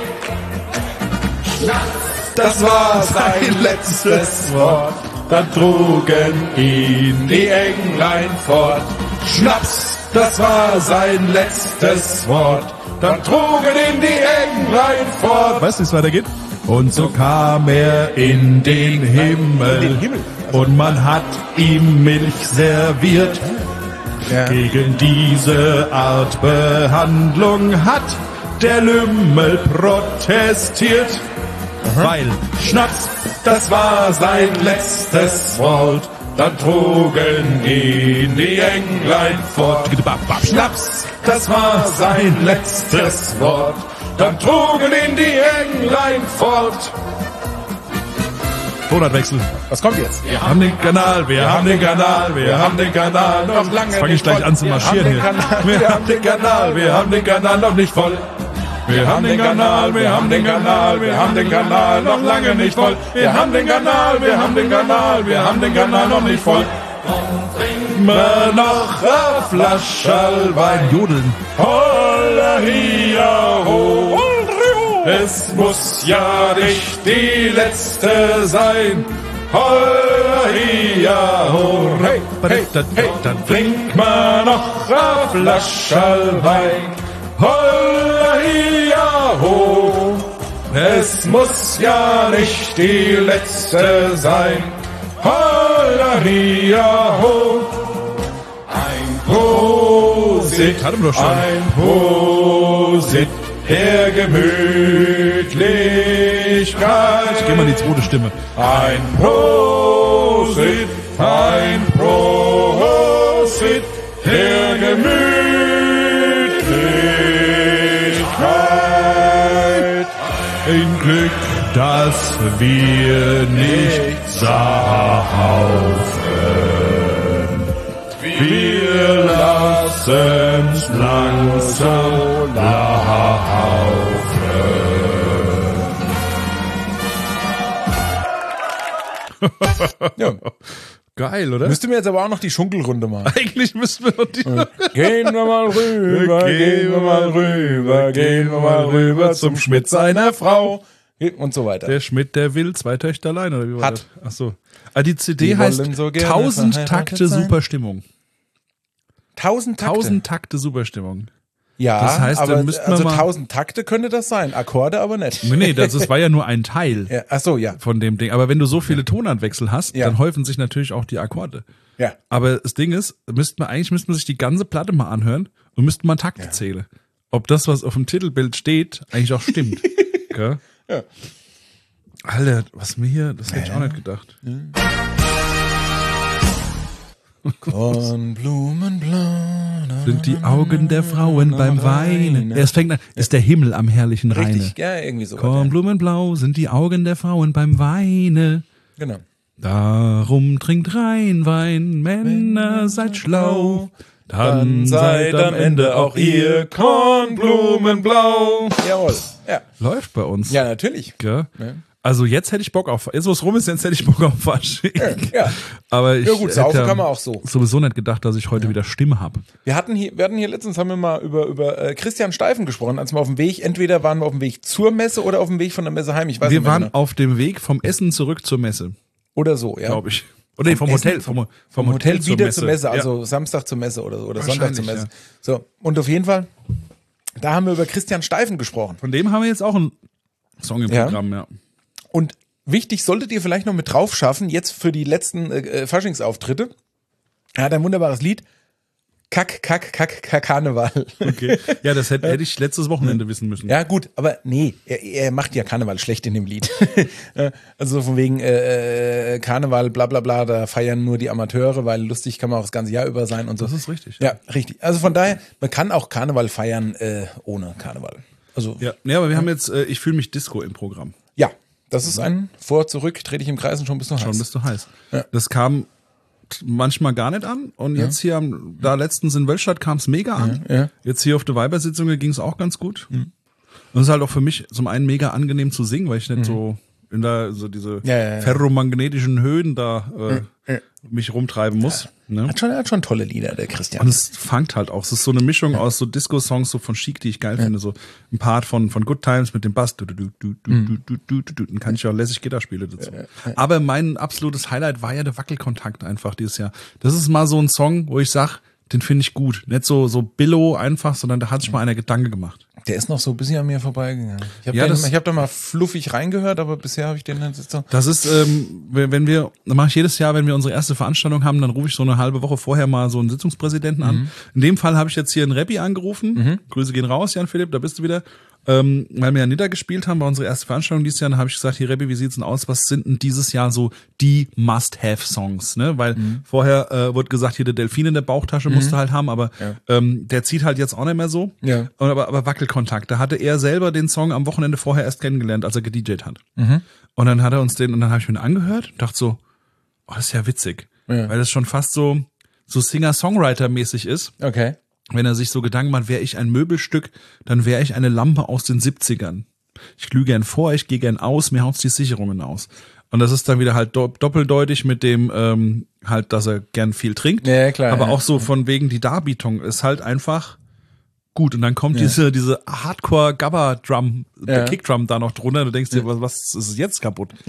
Das war sein letztes Wort, dann trugen ihn die Englein fort. Schnaps, das war sein letztes Wort, dann trugen ihn die Englein fort. Weißt du, wie es weitergeht? Und so kam er in den Himmel, und man hat ihm Milch serviert. Ja. Gegen diese Art Behandlung hat der Lümmel protestiert. Weil Schnaps, das war sein letztes Wort, dann trugen ihn die Englein fort. Schnaps, das war sein letztes Wort, dann trugen ihn die Englein fort. Tonartwechsel. Was kommt jetzt? Wir haben den Kanal, wir haben den Kanal, wir haben den Kanal noch lange. Jetzt fange ich gleich an zu marschieren hier. Wir haben den Kanal, wir haben den Kanal noch nicht voll. Wir haben den Kanal, wir haben den Kanal, wir haben den Kanal noch lange nicht voll. Wir haben den Kanal, wir haben den Kanal, wir haben den Kanal noch nicht voll. Trinken wir noch eine Flasche Wein. Jodeln. Holla hier ho. Es muss ja nicht die letzte sein. Holla, hi, ho, hey, hey, hey, dann trink mal noch a Flascherl Wein. Holla, hi, ho, es muss ja nicht die letzte sein. Holla, hi, ho, ein Prosit, Hatten wir doch schon. ein Prosit der Gemütlichkeit. Ich geh mal in die zweite Stimme. Ein Prosit, ein Prosit der Gemütlichkeit. Ein Glück, dass wir nicht saufen. Wir lassen's langsam laufen. Ja. Geil, oder? Müsste mir jetzt aber auch noch die Schunkelrunde machen. Eigentlich müssten wir noch die... Gehen wir mal rüber, gehen wir mal rüber, gehen wir mal rüber zum Schmidt seiner Frau. Und so weiter. Der Schmidt, der will zwei Töchterlein, oder wie war Hat. das? Ach so. Ah, die C D Die heißt wollen so gerne Tausend verheiratet Takte sein. Superstimmung. Tausend Takte. Tausend Takte Superstimmung. Ja, Das heißt, aber dann müssten wir also mal- tausend Takte könnte das sein. Akkorde aber nicht. Nee, nee, das ist, war ja nur ein Teil Ja, ach so, ja. von dem Ding. Aber wenn du so viele Tonartwechsel hast, Ja. dann häufen sich natürlich auch die Akkorde. Ja. Aber das Ding ist, müsste man, eigentlich müsste man sich die ganze Platte mal anhören und müsste man Takte zählen. Ob das, was auf dem Titelbild steht, eigentlich auch stimmt. Gell? Ja. Alter, was mir hier, das hätte ich auch nicht gedacht. Kornblumenblau. Sind die Augen der Frauen beim Weinen. Erst fängt an, ist der Himmel am herrlichen Rheine. Richtig, ja, irgendwie so. Kornblumenblau sind die Augen der Frauen beim Weine. Genau. Darum trinkt Rheinwein, Männer, seid schlau. Dann seid am Ende auch ihr Kornblumenblau. Jawohl. Ja. Läuft bei uns. Ja, natürlich. Gell? Ja. Also jetzt hätte ich Bock auf, jetzt wo es rum ist, jetzt hätte ich Bock auf Fasching. Ja. Aber ich Ja gut, saufen hätte kann man auch so. sowieso nicht gedacht, dass ich heute wieder Stimme habe. Wir hatten hier, wir hatten hier letztens haben wir mal über, über äh, Christian Steifen gesprochen, als wir auf dem Weg, entweder waren wir auf dem Weg zur Messe oder auf dem Weg von der Messe heim. Ich weiß Wir nicht mehr waren genau. auf dem Weg vom Essen zurück zur Messe, Oder so, ja. glaube ich. Oder nee, vom, Hotel, Essen, vom, vom, Vom Hotel, zur wieder zur Messe, Ja. also Samstag zur Messe oder so, oder Sonntag zur Wahrscheinlich, Messe. So, und auf jeden Fall, da haben wir über Christian Steifen gesprochen. Von dem haben wir jetzt auch einen Song im Ja. Programm, ja. Und wichtig, solltet ihr vielleicht noch mit drauf schaffen, jetzt für die letzten äh, Faschingsauftritte. Er hat ein wunderbares Lied. Kack, Kack, Kack, Kack, Karneval. Okay. Ja, das hätte, hätte ich letztes Wochenende wissen müssen. Ja, gut, aber nee, er, er macht ja Karneval schlecht in dem Lied. Also von wegen äh, Karneval, bla bla bla, da feiern nur die Amateure, weil lustig kann man auch das ganze Jahr über sein und so. Das ist richtig. Ja, richtig. Also von daher, man kann auch Karneval feiern äh, ohne Karneval. Also ja. Ja, nee, aber wir haben jetzt, äh, ich fühle mich Disco im Programm. Das ist ein Vor, Zurück, dreh dich im Kreis und schon bist du heiß. Schon bist du heiß. Ja. Das kam t- manchmal gar nicht an und jetzt hier am, da letztens in Wölstadt kam es mega an. Ja, ja. Jetzt hier auf der Weibersitzung ging es auch ganz gut. Und es ist halt auch für mich zum einen mega angenehm zu singen, weil ich nicht so in da so diese Ja, ja, ja. ferromagnetischen Höhen da äh, Ja. mich rumtreiben muss. Ne? Hat schon, hat schon tolle Lieder, der Christian. Und es funkt halt auch. Es ist so eine Mischung aus so Disco-Songs, so von Chic, die ich geil finde. So ein Part von, von Good Times mit dem Bass. Du, du, du, du, du, du, du, du, du. Dann kann ich auch lässig Gitarre spielen dazu. Aber mein absolutes Highlight war ja der Wackelkontakt einfach dieses Jahr. Das ist mal so ein Song, wo ich sag, den finde ich gut. Nicht so, so Billo einfach, sondern da hat sich mal einer Gedanke gemacht. Der ist noch so ein bisschen an mir vorbeigegangen. Ich habe Ja, das- hab da mal fluffig reingehört, aber bisher habe ich den nicht so. Das ist, ähm, wenn wenn wir, das mache ich jedes Jahr, wenn wir unsere erste Veranstaltung haben, dann rufe ich so eine halbe Woche vorher mal so einen Sitzungspräsidenten an. In dem Fall habe ich jetzt hier einen Rappi angerufen. Grüße gehen raus, Jan Philipp, da bist du wieder. Ähm, weil wir ja Nidda gespielt haben bei unserer ersten Veranstaltung dieses Jahr, dann habe ich gesagt, hier Rappi, wie sieht's denn aus? Was sind denn dieses Jahr so die Must-Have-Songs? Ne? Weil vorher äh, wurde gesagt, hier der Delfin in der Bauchtasche musste halt haben, aber ähm, der zieht halt jetzt auch nicht mehr so. Ja. Und aber, aber Wackelkontakt, da hatte er selber den Song am Wochenende vorher erst kennengelernt, als er gedjed hat. Und dann hat er uns den, und dann habe ich mir den angehört und dachte so, oh, das ist ja witzig. Ja. Weil das schon fast so, so Singer-Songwriter-mäßig ist. Okay. Wenn er sich so Gedanken macht, wäre ich ein Möbelstück, dann wäre ich eine Lampe aus den siebzigern. Ich glühe gern vor, ich gehe gern aus, mir haut's die Sicherungen aus. Und das ist dann wieder halt do- doppeldeutig mit dem, ähm, halt, dass er gern viel trinkt. Ja, klar, Aber ja. auch so von wegen die Darbietung ist halt einfach gut. Und dann kommt diese, diese Hardcore-Gabba-Drum, Ja. Kickdrum da noch drunter. Du denkst dir, was, was ist jetzt kaputt? Ja.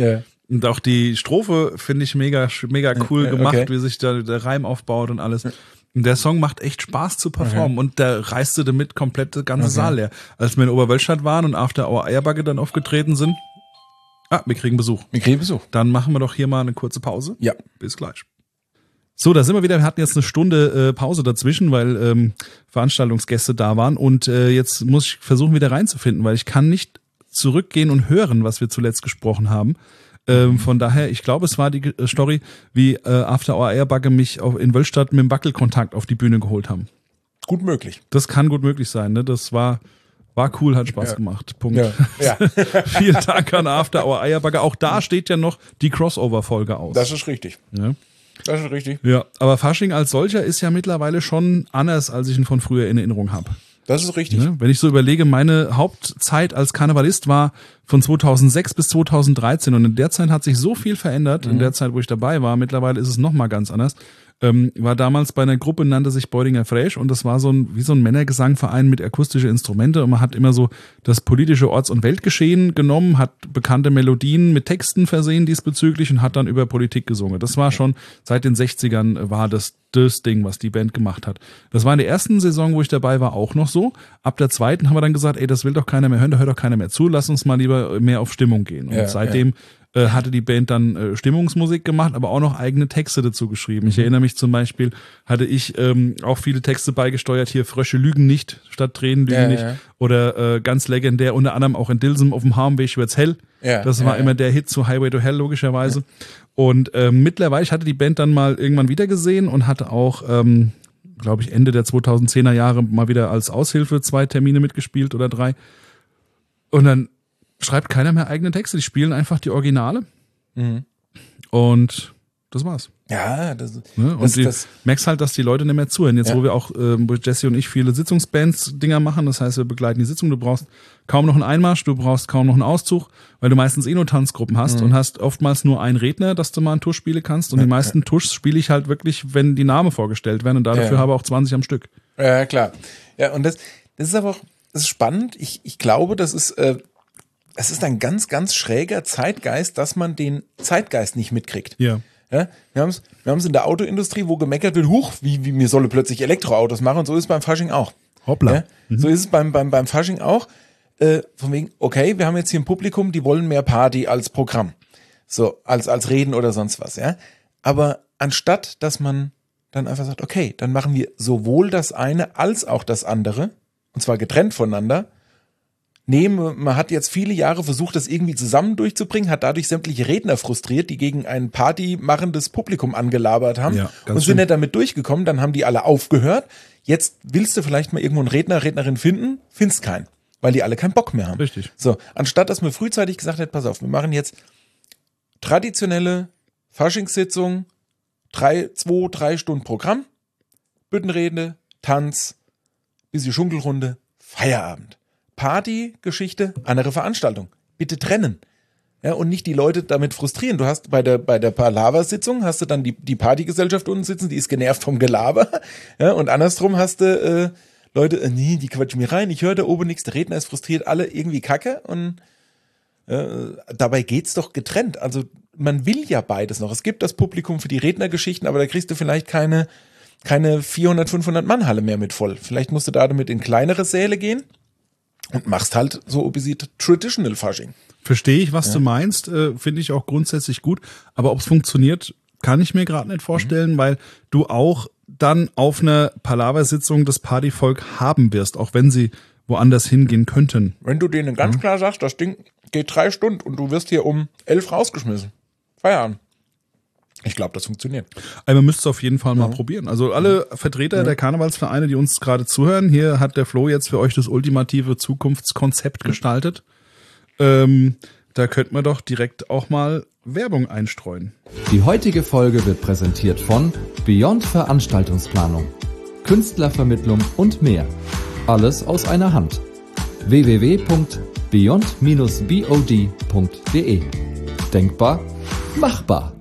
Und auch die Strophe finde ich mega, mega cool Okay. gemacht, wie sich da der Reim aufbaut und alles. Und der Song macht echt Spaß zu performen. Und da reißte damit komplett der ganze Okay. Saal leer. Als wir in Oberwölstadt waren und After Our Eierbagge dann aufgetreten sind, ah, wir kriegen Besuch. Wir kriegen Besuch. Dann machen wir doch hier mal eine kurze Pause. Ja. Bis gleich. So, da sind wir wieder. Wir hatten jetzt eine Stunde äh, Pause dazwischen, weil ähm, Veranstaltungsgäste da waren. Und äh, jetzt muss ich versuchen, wieder reinzufinden, weil ich kann nicht zurückgehen und hören, was wir zuletzt gesprochen haben. Ähm, von daher, ich glaube, es war die äh, Story, wie äh, After Our Eierbagge mich auf, in Wölstadt mit dem Wackelkontakt auf die Bühne geholt haben. Gut möglich. Das kann gut möglich sein. Ne? Das war war cool, hat Spaß Ja. gemacht. Punkt. Ja. Ja. Vielen Dank an After Our Eierbagge. Auch da steht ja noch die Crossover-Folge aus. Das ist richtig. ja. Das ist richtig. Ja, aber Fasching als solcher ist ja mittlerweile schon anders, als ich ihn von früher in Erinnerung habe. Das ist richtig. Ne? Wenn ich so überlege, meine Hauptzeit als Karnevalist war von zweitausendsechs bis zweitausenddreizehn und in der Zeit hat sich so viel verändert, in der Zeit, wo ich dabei war. Mittlerweile ist es nochmal ganz anders. Ähm, war damals bei einer Gruppe, nannte sich Beudinger Fresh und das war so ein, wie so ein Männergesangverein mit akustischen Instrumente und man hat immer so das politische Orts- und Weltgeschehen genommen, hat bekannte Melodien mit Texten versehen diesbezüglich und hat dann über Politik gesungen. Das war schon, seit den sechzigern war das das Ding, was die Band gemacht hat. Das war in der ersten Saison, wo ich dabei war, auch noch so. Ab der zweiten haben wir dann gesagt, ey, das will doch keiner mehr hören, da hört doch keiner mehr zu, lass uns mal lieber mehr auf Stimmung gehen. Und Ja, seitdem äh, hatte die Band dann äh, Stimmungsmusik gemacht, aber auch noch eigene Texte dazu geschrieben. Ich erinnere mich zum Beispiel, hatte ich ähm, auch viele Texte beigesteuert, hier Frösche lügen nicht, statt Tränen lügen Ja, nicht. ja. Oder äh, ganz legendär, unter anderem auch in Dilsum auf dem Harmweg wird's hell. Ja, das war ja, immer ja. der Hit zu Highway to Hell, logischerweise. Ja. Und ähm, mittlerweile, ich hatte die Band dann mal irgendwann wieder gesehen und hatte auch, ähm, glaube ich, Ende der zweitausendzehner Jahre mal wieder als Aushilfe zwei Termine mitgespielt oder drei. Und dann schreibt keiner mehr eigene Texte, die spielen einfach die Originale. Mhm. Und das war's. Ja, das, Ne? Und das, du das merkst halt, dass die Leute nicht mehr zuhören. Jetzt, Ja. wo wir auch, ähm, wo Jesse und ich viele Sitzungsbands-Dinger machen, das heißt, wir begleiten die Sitzung, du brauchst kaum noch einen Einmarsch, du brauchst kaum noch einen Auszug, weil du meistens eh nur Tanzgruppen hast Mhm. und hast oftmals nur einen Redner, dass du mal einen Tusch spielen kannst. Und die meisten Tuschs spiele ich halt wirklich, wenn die Namen vorgestellt werden und dafür Ja. habe auch zwanzig am Stück. Ja, klar. Ja, und das, das ist aber auch, das ist spannend. Ich, ich glaube, das ist, äh, es ist ein ganz, ganz schräger Zeitgeist, dass man den Zeitgeist nicht mitkriegt. Ja. Ja, wir haben es wir haben's in der Autoindustrie, wo gemeckert wird, huch, wie, wie mir solle plötzlich Elektroautos machen. Und so ist es beim Fasching auch. Hoppla. Ja, so ist es beim, beim, beim Fasching auch. Äh, von wegen, okay, wir haben jetzt hier ein Publikum, die wollen mehr Party als Programm. So, als, als Reden oder sonst was, ja. Aber anstatt, dass man dann einfach sagt, okay, dann machen wir sowohl das eine als auch das andere, und zwar getrennt voneinander. Nee, man hat jetzt viele Jahre versucht, das irgendwie zusammen durchzubringen, hat dadurch sämtliche Redner frustriert, die gegen ein partymachendes Publikum angelabert haben Ja, und ganz sind schön. nicht damit durchgekommen, dann haben die alle aufgehört. Jetzt willst du vielleicht mal irgendwo einen Redner, Rednerin finden, findest keinen, weil die alle keinen Bock mehr haben. Richtig. So, anstatt dass man frühzeitig gesagt hat, pass auf, wir machen jetzt traditionelle Faschingssitzung, drei, zwei, drei Stunden Programm, Büttenrede, Tanz, bisschen Schunkelrunde, Feierabend. Party-Geschichte, andere Veranstaltung. Bitte trennen. Ja, und nicht die Leute damit frustrieren. Du hast bei der, bei der Palaver-Sitzung hast du dann die, die Partygesellschaft unten sitzen, die ist genervt vom Gelaber. Ja, und andersrum hast du, äh, Leute, äh, nee, die quatschen mir rein, ich höre da oben nichts, der Redner ist frustriert, alle irgendwie kacke und äh, dabei geht's doch getrennt. Also, man will ja beides noch. Es gibt das Publikum für die Rednergeschichten, aber da kriegst du vielleicht keine, keine vierhundert, fünfhundert Mann Halle mehr mit voll. Vielleicht musst du da damit in kleinere Säle gehen. Und machst halt so ein bisschen Traditional Fasching. Verstehe ich, was du meinst, äh, finde ich auch grundsätzlich gut. Aber ob es funktioniert, kann ich mir gerade nicht vorstellen, mhm. weil du auch dann auf einer Palaversitzung das Partyvolk haben wirst, auch wenn sie woanders hingehen könnten. Wenn du denen ganz Mhm. klar sagst, das Ding geht drei Stunden und du wirst hier um elf rausgeschmissen. Feierabend. Ich glaube, das funktioniert. Aber man müsste es auf jeden Fall mal probieren. Also alle Vertreter der Karnevalsvereine, die uns gerade zuhören, hier hat der Flo jetzt für euch das ultimative Zukunftskonzept gestaltet. Ähm, da könnte man doch direkt auch mal Werbung einstreuen. Die heutige Folge wird präsentiert von Beyond Veranstaltungsplanung, Künstlervermittlung und mehr. Alles aus einer Hand. w w w punkt beyond dash bod punkt de. Denkbar, machbar.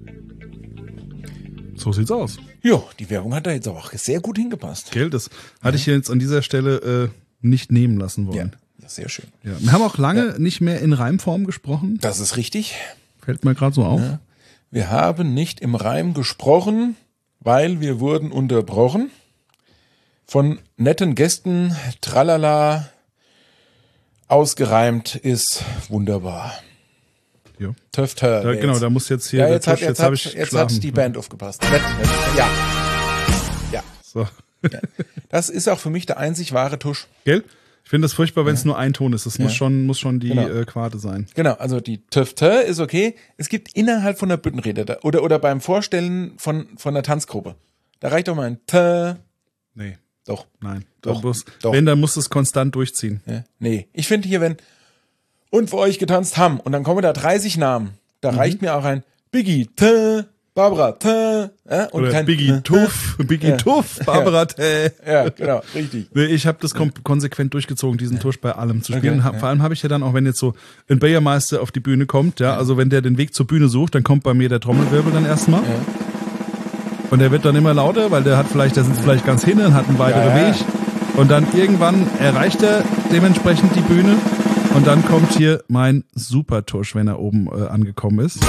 So sieht's aus. Ja, die Werbung hat da jetzt auch sehr gut hingepasst. Gell, das hatte ich jetzt an dieser Stelle äh, nicht nehmen lassen Ja, wollen. sehr schön. Ja. Wir haben auch lange nicht mehr in Reimform gesprochen. Das ist richtig. Fällt mir gerade so auf. Ja. Wir haben nicht im Reim gesprochen, weil wir wurden unterbrochen von netten Gästen. Tralala, ausgereimt ist wunderbar. Ja. Töfter. Da, genau, da muss jetzt hier ja, der jetzt hat, Tusch, jetzt, jetzt habe hat, ich jetzt hat die Band aufgepasst. Nett, nett. Ja. Ja. So. Ja. Das ist auch für mich der einzig wahre Tusch. Gell? Ich finde das furchtbar, wenn es ja. nur ein Ton ist. Das ja. muss schon, muss schon die genau. äh, Quarte sein. Genau, also die Töfter ist okay. Es gibt innerhalb von der Büttenrede da, oder, oder beim Vorstellen von, von der Tanzgruppe. Da reicht doch mal ein Tö. Nee. Doch. Nein. Doch. Musst, doch. Wenn, dann musst du es konstant durchziehen. Ja. Nee. Ich finde hier, wenn und für euch getanzt haben und dann kommen da dreißig Namen, da mhm. reicht mir auch ein Biggie, Tö, Barbara, Tö, ja, und oder kein Biggie Tuff, Biggie ja. Tuff, Barbara, Tö. Ja, genau, richtig. Nee, ich habe das kom- konsequent durchgezogen, diesen ja. Tusch bei allem zu spielen. Okay, ja. Vor allem habe ich ja dann auch, wenn jetzt so ein Bäuermeister auf die Bühne kommt, ja, also wenn der den Weg zur Bühne sucht, dann kommt bei mir der Trommelwirbel dann erstmal. Ja. Und der wird dann immer lauter, weil der hat vielleicht, der sitzt vielleicht ganz hinten, hat einen weiteren ja, ja. Weg. Und dann irgendwann erreicht er dementsprechend die Bühne. Und dann kommt hier mein Supertusch, wenn er oben äh, angekommen ist.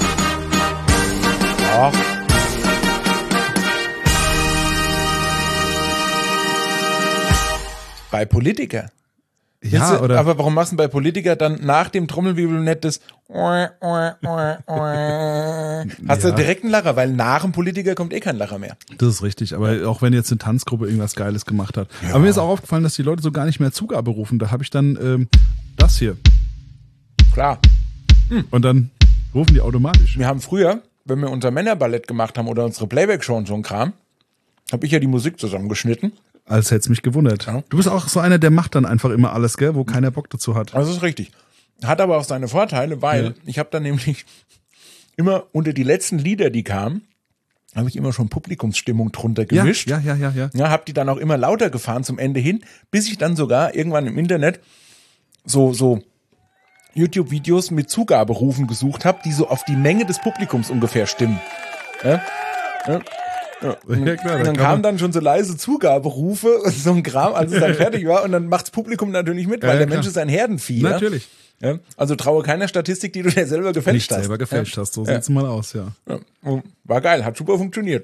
Ja. Bei Politiker. Ja, du, oder? Aber warum machst du bei Politiker dann nach dem Trommelwirbel nicht das Hast du ja. direkt einen Lacher, weil nach dem Politiker kommt eh kein Lacher mehr. Das ist richtig, aber ja. auch wenn jetzt eine Tanzgruppe irgendwas Geiles gemacht hat. Ja. Aber mir ist auch aufgefallen, dass die Leute so gar nicht mehr Zugabe rufen. Da habe ich dann ähm, das hier. Klar. Hm. Und dann rufen die automatisch. Wir haben früher, wenn wir unser Männerballett gemacht haben oder unsere Playback-Show und so ein Kram, habe ich ja die Musik zusammengeschnitten. Als hätte es mich gewundert. Ja. Du bist auch so einer, der macht dann einfach immer alles, gell, wo keiner Bock dazu hat. Das ist richtig. Hat aber auch seine Vorteile, weil ja. ich habe dann nämlich immer unter die letzten Lieder, die kamen, habe ich immer schon Publikumsstimmung drunter gemischt. Ja, ja, ja, ja. Ja, habe die dann auch immer lauter gefahren zum Ende hin, bis ich dann sogar irgendwann im Internet so so YouTube-Videos mit Zugaberufen gesucht habe, die so auf die Menge des Publikums ungefähr stimmen. Ja? Ja. Ja, und, ja, klar, und dann kamen dann schon so leise Zugaberufe und so ein Kram, als es dann fertig war. Und dann macht's Publikum natürlich mit, weil ja, der klar. Mensch ist ein Herdenvieh. Natürlich. Ja? Also traue keiner Statistik, die du dir selber gefälscht Nicht hast. Nicht selber gefälscht ja. hast, so ja. sieht's mal aus, ja. ja. War geil, hat super funktioniert.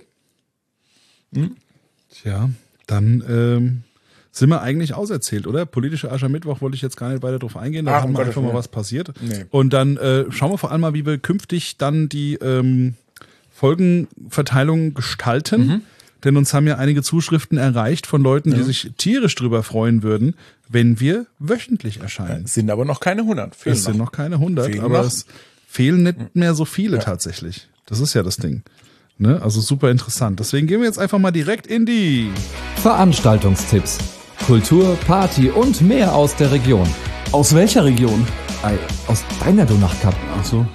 Hm? Tja, dann ähm, sind wir eigentlich auserzählt, oder? Politische Aschermittwoch wollte ich jetzt gar nicht weiter drauf eingehen, da Ach, haben wir einfach mal was passiert. Nee. Und dann äh, schauen wir vor allem mal, wie wir künftig dann die ähm, Folgenverteilung gestalten. Mhm. Denn uns haben ja einige Zuschriften erreicht von Leuten, ja. die sich tierisch drüber freuen würden, wenn wir wöchentlich erscheinen. Es sind aber noch keine hundert. Fehlen es noch. sind noch keine hundert, fehlen aber noch. Es fehlen nicht mehr so viele ja. tatsächlich. Das ist ja das Ding. Ne? Also super interessant. Deswegen gehen wir jetzt einfach mal direkt in die Veranstaltungstipps. Kultur, Party und mehr aus der Region. Aus welcher Region? Aus deiner Donachkappe. Ach so.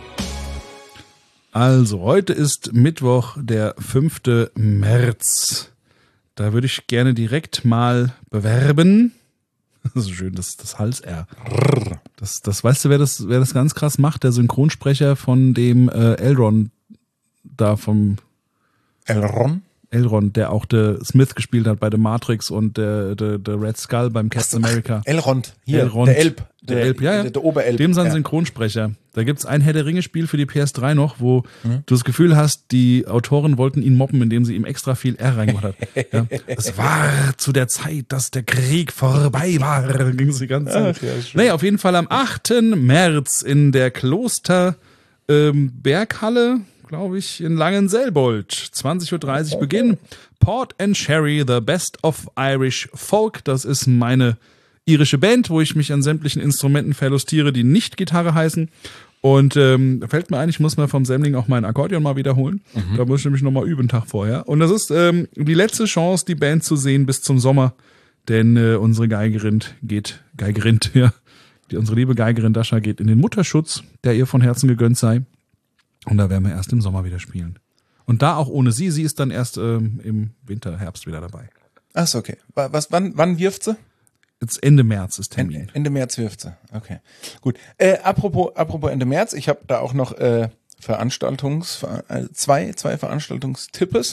Also, heute ist Mittwoch, der fünfte März. Da würde ich gerne direkt mal bewerben. Das ist schön, das, das Hals-R. Das, das, weißt du, wer das, wer das ganz krass macht? Der Synchronsprecher von dem äh, Elrond da vom Elrond? Elrond, der auch der Smith gespielt hat bei The Matrix und der, der, der Red Skull beim Captain ach, America. Elrond, hier, Elrond. der Elb. Der, der Elb, ja, ja. Der, der Oberelb. Dem sein ja. Synchronsprecher. Da gibt's ein Herr der Ringe-Spiel für die P S drei noch, wo mhm. du das Gefühl hast, die Autoren wollten ihn mobben, indem sie ihm extra viel R reingemacht hat. Ja. Es war zu der Zeit, dass der Krieg vorbei war. Ging es die ganze Zeit. Ach, ja, naja, auf jeden Fall am achten März in der Kloster ähm, Berghalle, glaube ich, in Langenselbold. zwanzig Uhr dreißig Beginn. Port and Sherry, the best of Irish folk. Das ist meine irische Band, wo ich mich an sämtlichen Instrumenten verlustiere, die nicht Gitarre heißen. Und ähm, fällt mir ein, ich muss mal vom Semmling auch mein Akkordeon mal wiederholen. Mhm. Da muss ich nämlich nochmal üben, Tag vorher. Und das ist ähm, die letzte Chance, die Band zu sehen bis zum Sommer. Denn äh, unsere Geigerin geht, Geigerin, ja, die, unsere liebe Geigerin Dasha geht in den Mutterschutz, der ihr von Herzen gegönnt sei. Und da werden wir erst im Sommer wieder spielen. Und da auch ohne sie. Sie ist dann erst ähm, im Winter, Herbst wieder dabei. Ach so, okay. Was, wann, wann wirft sie? Jetzt Ende März ist Termin. Ende, Ende März wirft sie. Okay, gut. Äh, apropos, apropos Ende März, ich habe da auch noch äh, Veranstaltungs, äh, zwei, zwei Veranstaltungstippes.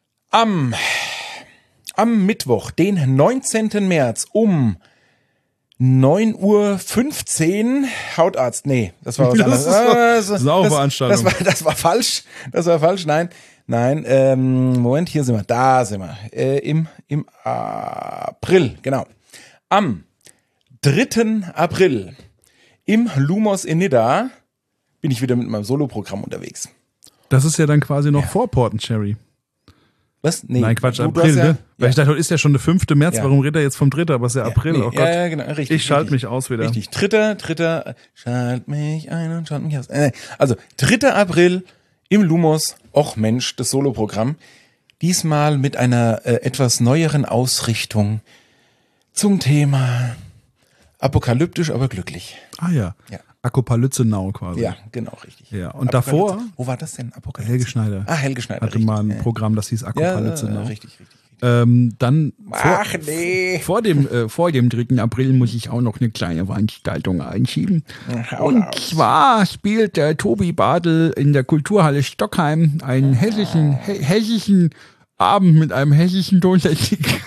Am, am Mittwoch, den neunzehnten März um neun Uhr fünfzehn, Hautarzt, nee, das war was Das anderes. ist so- das, das ist auch eine Veranstaltung. Das war, das war falsch, das war falsch, nein, nein, ähm, Moment, hier sind wir, da sind wir, äh, im, im April, genau. Am dritten April im Lumos in Nidda bin ich wieder mit meinem Soloprogramm unterwegs. Das ist ja dann quasi noch vor Portencherry. Was? Nee, Nein, Quatsch, du- du April, hast ja- ne? Weil ja. ich dachte, heute ist ja schon der fünfte März, Ja. warum redet er jetzt vom dritten? Aber es ist ja April, Nee, oh Gott. ja, ja, genau, richtig. Ich schalte richtig. mich aus wieder. Richtig, dritter, dritter, schalt mich ein und schalt mich aus. Äh, Also, dritter April im Lumos, och Mensch, das Soloprogramm. Diesmal mit einer äh, etwas neueren Ausrichtung zum Thema apokalyptisch, aber glücklich. Ah ja. Ja. Akopalytzenau quasi. Ja, genau, richtig. Ja, und Apokalypse- davor, Wo war das denn? Apokalypse? Helge Schneider Ah, Helge Schneider. hatte richtig. mal ein ja. Programm, das hieß Ja, Akopalypzenau. äh, richtig, richtig. Ähm, dann vor, Ach nee. vor dem äh, vor dem dritten April muss ich auch noch eine kleine Veranstaltung einschieben. Hau Und raus. zwar spielt der Tobi Badel in der Kulturhalle Stockheim einen hessischen he hessischen Abend mit einem hessischen Tontechnik.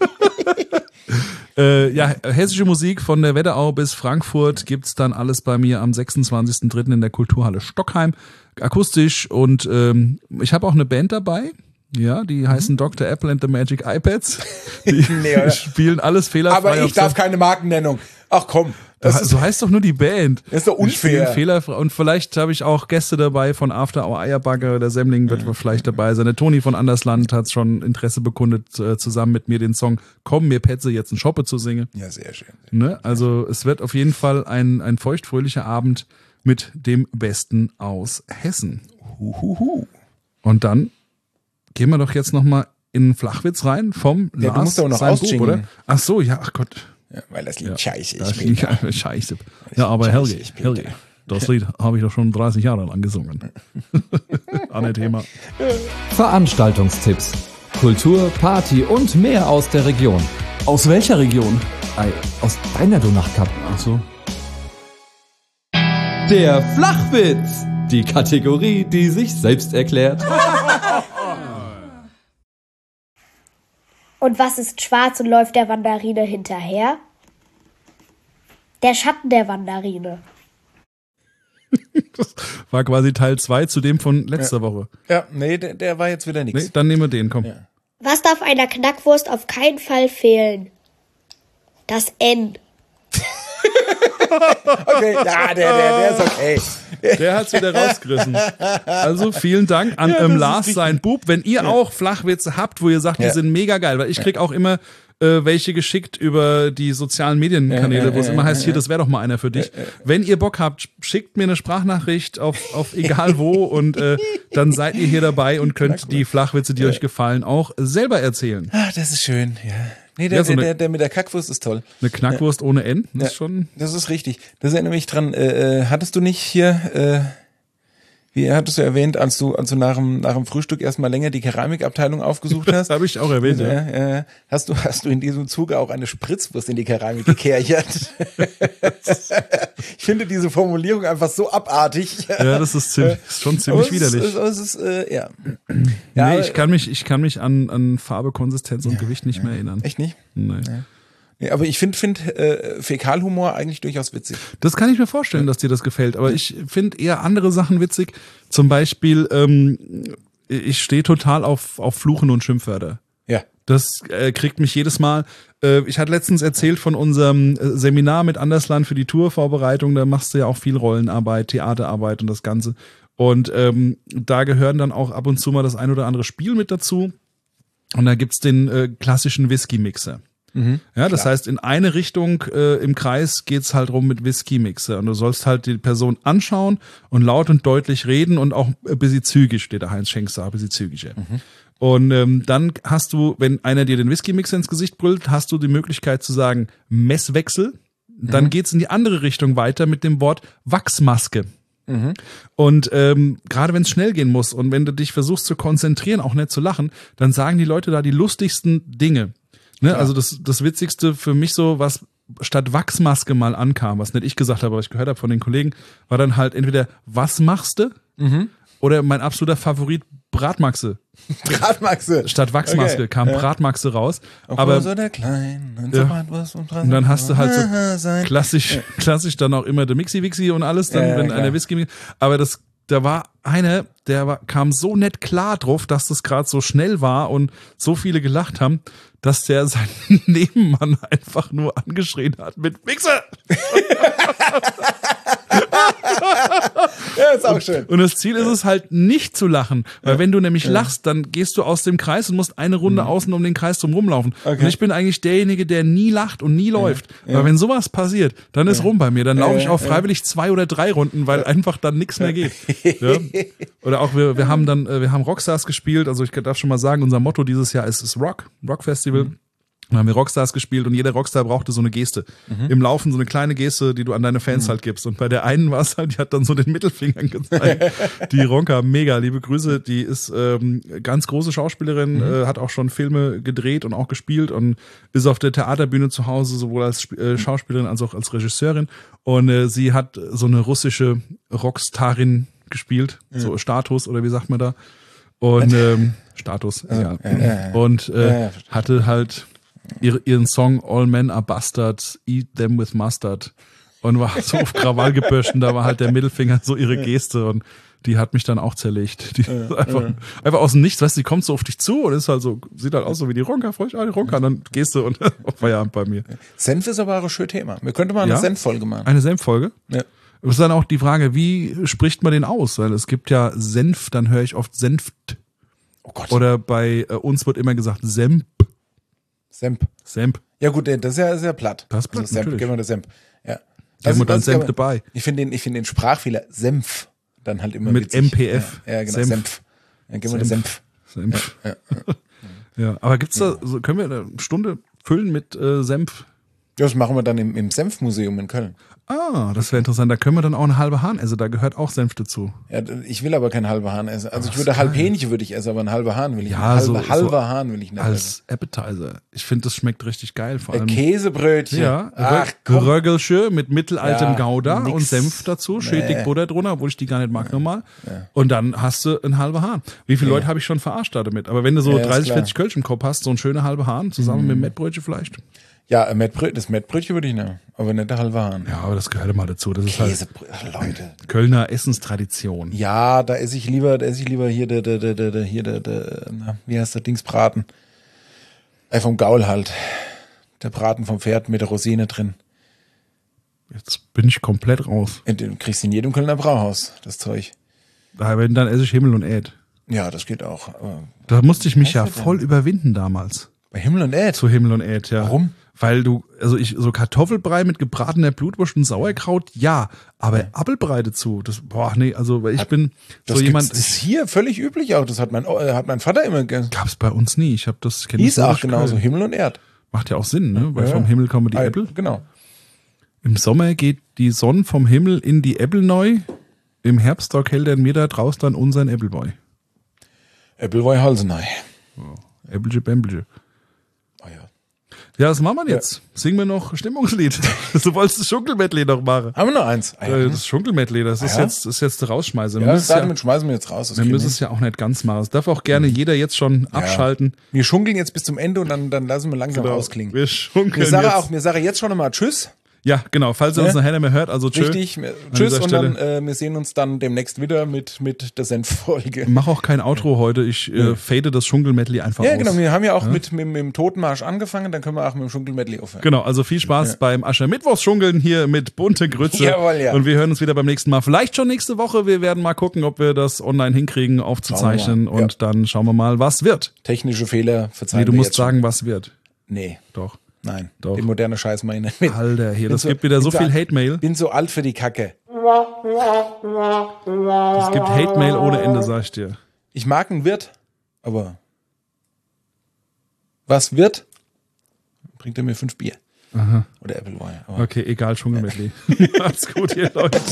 Äh, ja, hessische Musik von der Wetterau bis Frankfurt gibt's dann alles bei mir am sechsundzwanzigsten dritten in der Kulturhalle Stockheim. Akustisch und ähm, ich habe auch eine Band dabei. Ja, die heißen Doktor Apple and the Magic iPads. Die Nee, oder? spielen alles fehlerfrei. Aber ich auf darf keine Markennennung. Ach komm, das so, ist so heißt doch nur die Band. Das ist doch Die spielen unfair. fehlerfrei. Und vielleicht habe ich auch Gäste dabei von After Our Eierbagger. Der Semmling wird vielleicht dabei sein. Der Toni von Andersland hat schon Interesse bekundet, äh, zusammen mit mir den Song Komm, mir Petze jetzt ein Schoppe zu singen. ja sehr schön. Ne? Also es wird auf jeden Fall ein, ein feuchtfröhlicher Abend mit dem Besten aus Hessen. Huhuhu. Und dann gehen wir doch jetzt nochmal in den Flachwitz rein vom Ja, du Lars, musst doch noch sein Bub, ausjingeln. oder? Ach so, ja, ach Gott. Ja, weil das Lied Ja, scheiße Das ist. Lied, ja, scheiße. Ja, aber Scheiße Helge, ist Helge, Peter. das Lied habe ich doch schon dreißig Jahre lang gesungen. An Thema. Veranstaltungstipps. Kultur, Party und mehr aus der Region. Aus welcher Region? Ei, aus deiner Donachkap. Ach so. Der Flachwitz. Die Kategorie, die sich selbst erklärt. Und was ist schwarz und läuft der Wanderine hinterher? Der Schatten der Wanderine. War quasi Teil zwei zu dem von letzter Woche. Ja, nee, der, der war jetzt wieder Nee, nix. dann nehmen wir den, komm. Ja. Was darf einer Knackwurst auf keinen Fall fehlen? Das N. Okay, ja, der, der, der ist okay. Der hat's wieder rausgerissen. Also vielen Dank an Ja, das ähm, ist Lars, richtig. sein Bub. Wenn ihr auch Flachwitze habt, wo ihr sagt, die Ja. sind mega geil, weil ich krieg auch immer äh, welche geschickt über die sozialen Medienkanäle, Ja, ja, wo es ja, immer ja, heißt, hier, das wäre doch mal einer für dich. Wenn ihr Bock habt, schickt mir eine Sprachnachricht auf, auf egal wo und äh, dann seid ihr hier dabei und könnt die Flachwitze, die euch gefallen, auch selber erzählen. Ah, das ist schön, ja. Nee, der, Ja, so der, eine- der, der mit der Kackwurst ist toll. Eine Knackwurst ohne N, das ist Ja. schon... Das ist richtig. Das erinnert mich dran, äh, äh, hattest du nicht hier, äh, wie hattest du erwähnt, als du, als du nach dem, nach dem Frühstück erstmal länger die Keramikabteilung aufgesucht Das hast? habe ich auch erwähnt, ja. Ja, äh, hast du, hast du in diesem Zuge auch eine Spritzwurst in die Keramik gekerchert? Ich finde diese Formulierung einfach so abartig. Ja, das ist, ziemlich, ist schon ziemlich Aber es ist- widerlich. aber Es ist, äh, ja. Nee, ja ich kann mich, ich kann mich an, an Farbe, Konsistenz und Gewicht nicht mehr erinnern. Echt nicht? Nee. Nee, aber ich finde find, äh, Fäkalhumor eigentlich durchaus witzig. Das kann ich mir vorstellen, dass dir das gefällt. Aber ich finde eher andere Sachen witzig. Zum Beispiel, ähm, ich stehe total auf, auf Fluchen und Schimpfwörter. Ja. Das äh, kriegt mich jedes Mal. Äh, ich hatte letztens erzählt von unserem äh, Seminar mit Andersland für die Tourvorbereitung. Da machst du ja auch viel Rollenarbeit, Theaterarbeit und das Ganze. Und ähm, da gehören dann auch ab und zu mal das ein oder andere Spiel mit dazu. Und da gibt's den äh, klassischen Whisky-Mixer. Ja, das heißt, in eine Richtung äh, im Kreis geht's halt rum mit Whisky-Mixer. Und du sollst halt die Person anschauen und laut und deutlich reden und auch ein bisschen zügig, steht der Heinz Schenk sagt, ein bisschen zügiger. Und ähm, dann hast du, wenn einer dir den Whisky-Mixer ins Gesicht brüllt, hast du die Möglichkeit zu sagen Messwechsel. Dann geht's in die andere Richtung weiter mit dem Wort Wachsmaske. Und ähm, gerade wenn es schnell gehen muss und wenn du dich versuchst zu konzentrieren, auch nicht zu lachen, dann sagen die Leute da die lustigsten Dinge. Ne? Also das, das Witzigste für mich so, was statt Wachsmaske mal ankam, was nicht ich gesagt habe, aber ich gehört habe von den Kollegen, war dann halt entweder was machst du oder mein absoluter Favorit, Bratmaxe. Bratmaxe. Statt Wachsmaske Okay, kam ja. Bratmaxe raus. Auch aber so der Klein und Ja. so weit was und dran. Und dann hast du halt so sein. klassisch, klassisch dann auch immer der Mixi-Wixi und alles, dann, Ja, ja, wenn klar. einer Whisky, aber das, da war einer, der war, kam so nett klar drauf, dass das gerade so schnell war und so viele gelacht haben, dass der seinen Nebenmann einfach nur angeschrien hat mit Mixer! Ja, ist auch schön. Und das Ziel ist es halt nicht zu lachen, weil wenn du nämlich lachst, dann gehst du aus dem Kreis und musst eine Runde außen um den Kreis drum rumlaufen. Okay. Und ich bin eigentlich derjenige, der nie lacht und nie läuft. Weil wenn sowas passiert, dann ist rum bei mir. Dann laufe ich auch freiwillig zwei oder drei Runden, weil einfach dann nichts mehr geht. Ja? Oder auch wir, wir haben dann, äh, wir haben Rockstars gespielt. Also ich darf schon mal sagen, unser Motto dieses Jahr ist, ist Rock, Rock Festival. Dann haben wir Rockstars gespielt und jeder Rockstar brauchte so eine Geste. Mhm. Im Laufen so eine kleine Geste, die du an deine Fans halt gibst. Und bei der einen war es halt, die hat dann so den Mittelfinger gezeigt. Die Ronka, mega, liebe Grüße. Die ist ähm, ganz große Schauspielerin, Mhm. äh, hat auch schon Filme gedreht und auch gespielt und ist auf der Theaterbühne zu Hause, sowohl als Sp- äh, Schauspielerin als auch als Regisseurin. Und äh, sie hat so eine russische Rockstarin gespielt, so Status oder wie sagt man da? Und ähm, Status, ja. ja, ja. Und äh, Ja, ja, verstehe. hatte halt ihre, ihren Song All Men Are Bastards, Eat Them With Mustard und war so auf Krawall gebürscht und da war halt der Mittelfinger so ihre Geste und die hat mich dann auch zerlegt. Die ist einfach, einfach aus dem Nichts, weißt du, die kommt so auf dich zu und ist halt so, sieht halt aus so wie die Ronka, freut ah, die Ronka, und dann Geste und auf Feierabend bei mir. Senf ist aber auch ein schönes Thema. Wir könnten mal eine Ja? Senffolge machen. Eine Senffolge? Ja. Es ist dann auch die Frage, wie spricht man den aus? Weil es gibt ja Senf, dann höre ich oft Senft. Oh Gott. Oder bei äh, uns wird immer gesagt Semp. Semp. Semp. Ja gut, das ist ja sehr platt. Das ist platt, also Semp, natürlich. geben wir das Semp. Ja. haben wir dann ist Senf aber- dabei. Ich finde den, ich finde den Sprachfehler Senf dann halt immer Mit witzig. M P F. Ja, ja genau, Senf. Senf. Dann geben wir das Senf. Senf. Ja, ja. Aber gibt's da, so, können wir eine Stunde füllen mit äh, Senf? Ja, das machen wir dann im, im Senfmuseum in Köln. Ah, das wäre interessant. Da können wir dann auch eine halbe Hahn essen. Da gehört auch Senf dazu. Ja, ich will aber keinen halben Hahn essen. Also ich würde halb Hähnchen würde ich essen, aber einen halben Hahn will ich Ja, nicht. so- Halbe, halber so Hahn will ich nicht essen. Als Appetizer. Ich finde, das schmeckt richtig geil. Vor Äh, allem. Käsebrötchen. Ja, Ach komm. Röggelschö mit mittelaltem Ja, Gouda nix. und Senf dazu, schön dick Nee. Butter drunter, obwohl ich die gar nicht mag normal. Und dann hast du einen halben Hahn. Wie viele Leute habe ich schon verarscht da damit? Aber wenn du so Ja, ist dreißig, klar. vierzig Kölsch im Kopf hast, so ein schöner halber Hahn, zusammen mit dem Mettbrötchen vielleicht. Ja, ein Mettbrö- das Mettbrötchen würde ich nehmen, aber nicht der halbe Hahn. Ja, aber das gehört mal dazu. Das ist halt Käsebrötchen, ach, Leute. Kölner Essenstradition. Ja, da esse ich lieber, da esse ich lieber hier der, der, der, der, der hier der, der, na, wie heißt der Dingsbraten? Äh, vom Gaul halt. Der Braten vom Pferd mit der Rosine drin. Jetzt bin ich komplett raus. Und den kriegst du in jedem Kölner Brauhaus, das Zeug. Da, wenn, dann esse ich Himmel und Erd. Ja, das geht auch. Aber Da musste ich mich ja heißt das voll überwinden damals. bei Himmel und Erd. Zu Himmel und Erd, ja. Warum? Weil du, also ich, so Kartoffelbrei mit gebratener Blutwurst und Sauerkraut, ja, aber Apfelbrei dazu, das, boah, nee, also weil ich bin Das so jemand, jemand, das ist hier völlig üblich auch. Das hat mein, äh, hat mein Vater immer ge- gab's bei uns nie. Ich habe das, kenne hieß auch genauso. Himmel und Erd. Macht ja auch Sinn, ne? Weil Ja. vom Himmel kommen die Ah, Äpfel. Genau. Im Sommer geht die Sonne vom Himmel in die Äpfel neu. Im Herbst da hält er mir da draus dann unseren Äppelboy. Äppelwei Halsenei. Äppelche Bämpelche. Oh ja. Ja, was machen wir jetzt? Singen wir noch Stimmungslied. Du wolltest das Schunkelmedley noch machen. Haben wir noch eins? Ah, ja. Äh, Das Schunkelmedley, das ist ja? jetzt, das ist jetzt der Rausschmeißer. Wir Ja, müssen es ja, damit schmeißen wir jetzt raus. Das wir kriegen müssen wir es ja auch nicht ganz machen. Es darf auch gerne jeder jetzt schon abschalten. hin. Wir schunkeln jetzt bis zum Ende und dann, dann lassen wir langsam Genau. ausklingen. Wir schunkeln Mir sage jetzt. auch, mir sage jetzt schon einmal Tschüss. Ja, genau. Falls ihr Ne? uns nachher nicht mehr hört, also tschö. Richtig. An Tschüss dieser und Stelle. dann äh, wir sehen uns dann demnächst wieder mit, mit der Senffolge. Mach auch kein Outro heute. Ich äh, fade das Schunkelmedley einfach Ja, aus. genau. Wir haben ja auch mit, mit, mit dem Totenmarsch angefangen, dann können wir auch mit dem Schunkelmedley aufhören. Genau, also viel Spaß beim Aschermittwochsschunkeln hier mit bunte Grütze. Jawohl, ja. Und wir hören uns wieder beim nächsten Mal. Vielleicht schon nächste Woche. Wir werden mal gucken, ob wir das online hinkriegen, aufzuzeichnen. Schauen wir mal. Und dann schauen wir mal, was wird. Technische Fehler verzeihen Nee, du wir musst jetzt schon. sagen, was wird. Nee, Doch. nein. Doch. Den moderne Scheiß meine ich nicht. Alter, hier, Bin das gibt wieder bin so viel Hate-Mail. Bin so alt für die Kacke. Es gibt Hate-Mail ohne Ende, sag ich dir. Ich mag einen Wirt, aber was wird, bringt er mir fünf Bier. Aha. Oder Appleboy. Aber Okay, egal, Schunkelmedley. Macht's gut, ihr Leute.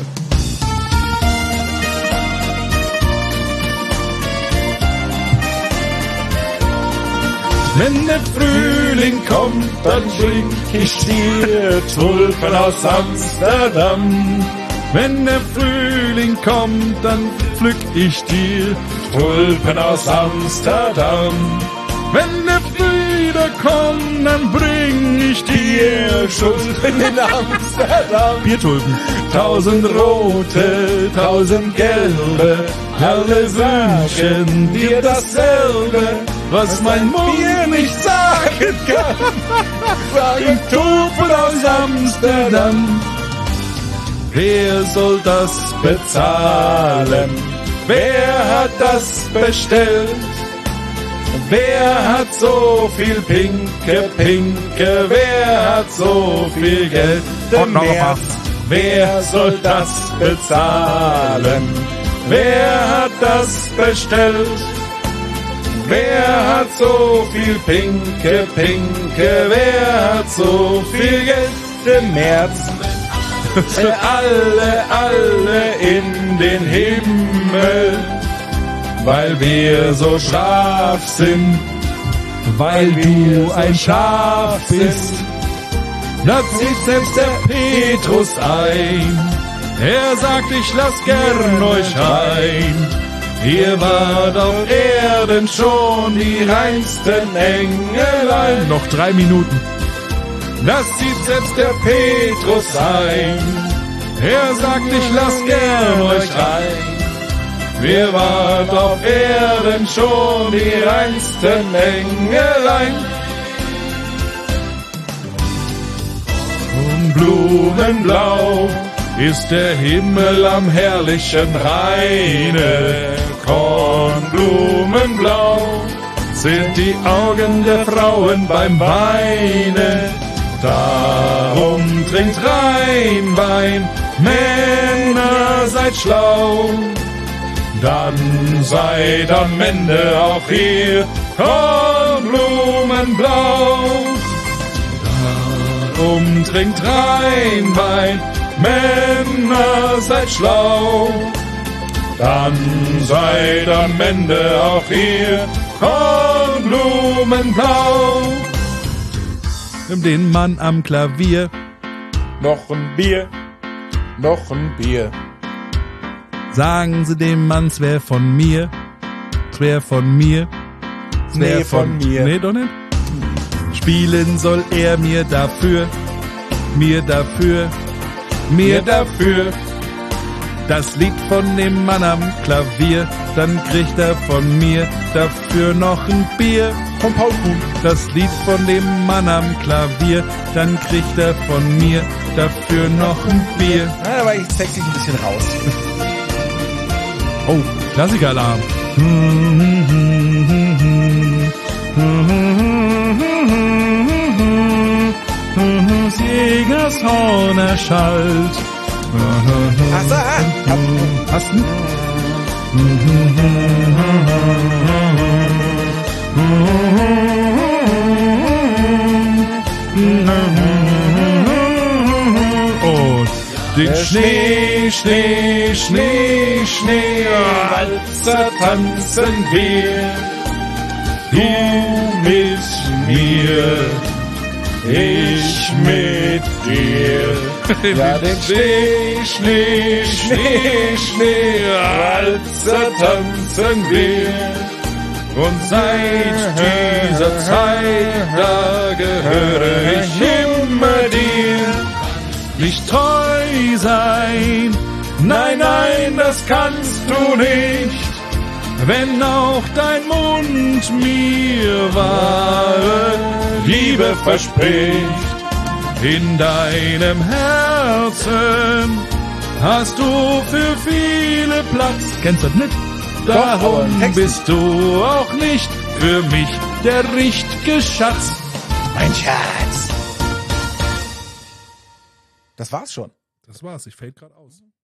Wenn der Frühling kommt, dann trink ich dir Tulpen aus Amsterdam. Wenn der Frühling kommt, dann pflück ich dir Tulpen aus Amsterdam. Wenn der Frühling kommt, dann bring ich dir Tulpen in Amsterdam. Biertulpen. Tausend rote, tausend gelbe, alle wünschen dir dasselbe, was mein Mund nicht sagen kann. Sagen Tulpen aus Amsterdam. Wer soll das Bezahlen, wer hat das bestellt? Wer hat so viel Pinke, Pinke, wer hat so viel Geld? Und noch März, wer soll das bezahlen? Wer hat das bestellt? Wer hat so viel Pinke, Pinke, wer hat so viel Geld? Im März, alle, alle in den Himmel, weil wir so scharf sind, weil du ein Schaf bist. da zieht selbst der Petrus ein. Er sagt, ich lass gern euch rein. Ihr wart auf Erden schon die reinsten Engelein. Noch drei Minuten. Das sieht selbst der Petrus ein. Er sagt, ich lass gern euch ein. Wir wart auf Erden schon die reinsten Engelein. Und Blumenblau ist der Himmel am herrlichen Rheine. Kornblumenblau sind die Augen der Frauen beim Weinen. Darum trinkt rein Wein, Männer seid schlau. Dann seid am Ende auch ihr Kornblumenblau. Darum trinkt rein Wein, Männer seid schlau. Dann seid am Ende auch ihr Kornblumenblau. Nimm den Mann am Klavier. Noch ein Bier, noch ein Bier. Sagen Sie dem Mann, es wär von mir. Es wär von mir. Es wär Nee, von mir. Nee, doch nicht. Spielen soll er mir dafür. Mir dafür. Mir Mir dafür. das Lied von dem Mann am Klavier. Dann kriegt er von mir dafür noch ein Bier. Von Paul Kuhn. Das Lied von dem Mann am Klavier. Dann kriegt er von mir dafür noch ein Bier. Ja, aber ich zeig dich ein bisschen raus. Oh, Klassikeralarm. Jägershorn erschallt. Ach so, ah. Hast du? Und den Schnee, Schnee, Schnee, Schnee, Walzer tanzen wir. Du mit mir, ich mit dir. Ja, den Schnee, Schnee, Schnee, Schnee, Walzer tanzen wir. Und seit dieser Zeit, da gehöre ich immer dir. nicht treu sein. Nein, nein, das kannst du nicht. Wenn auch dein Mund mir wahre Liebe verspricht. in deinem Herzen hast du für viele Platz. Kennst du das nicht? Doch, aber Darum Text- bist du auch nicht für mich der richtige Schatz. Mein Schatz. Das war's schon. Das war's, ich fällt gerade aus.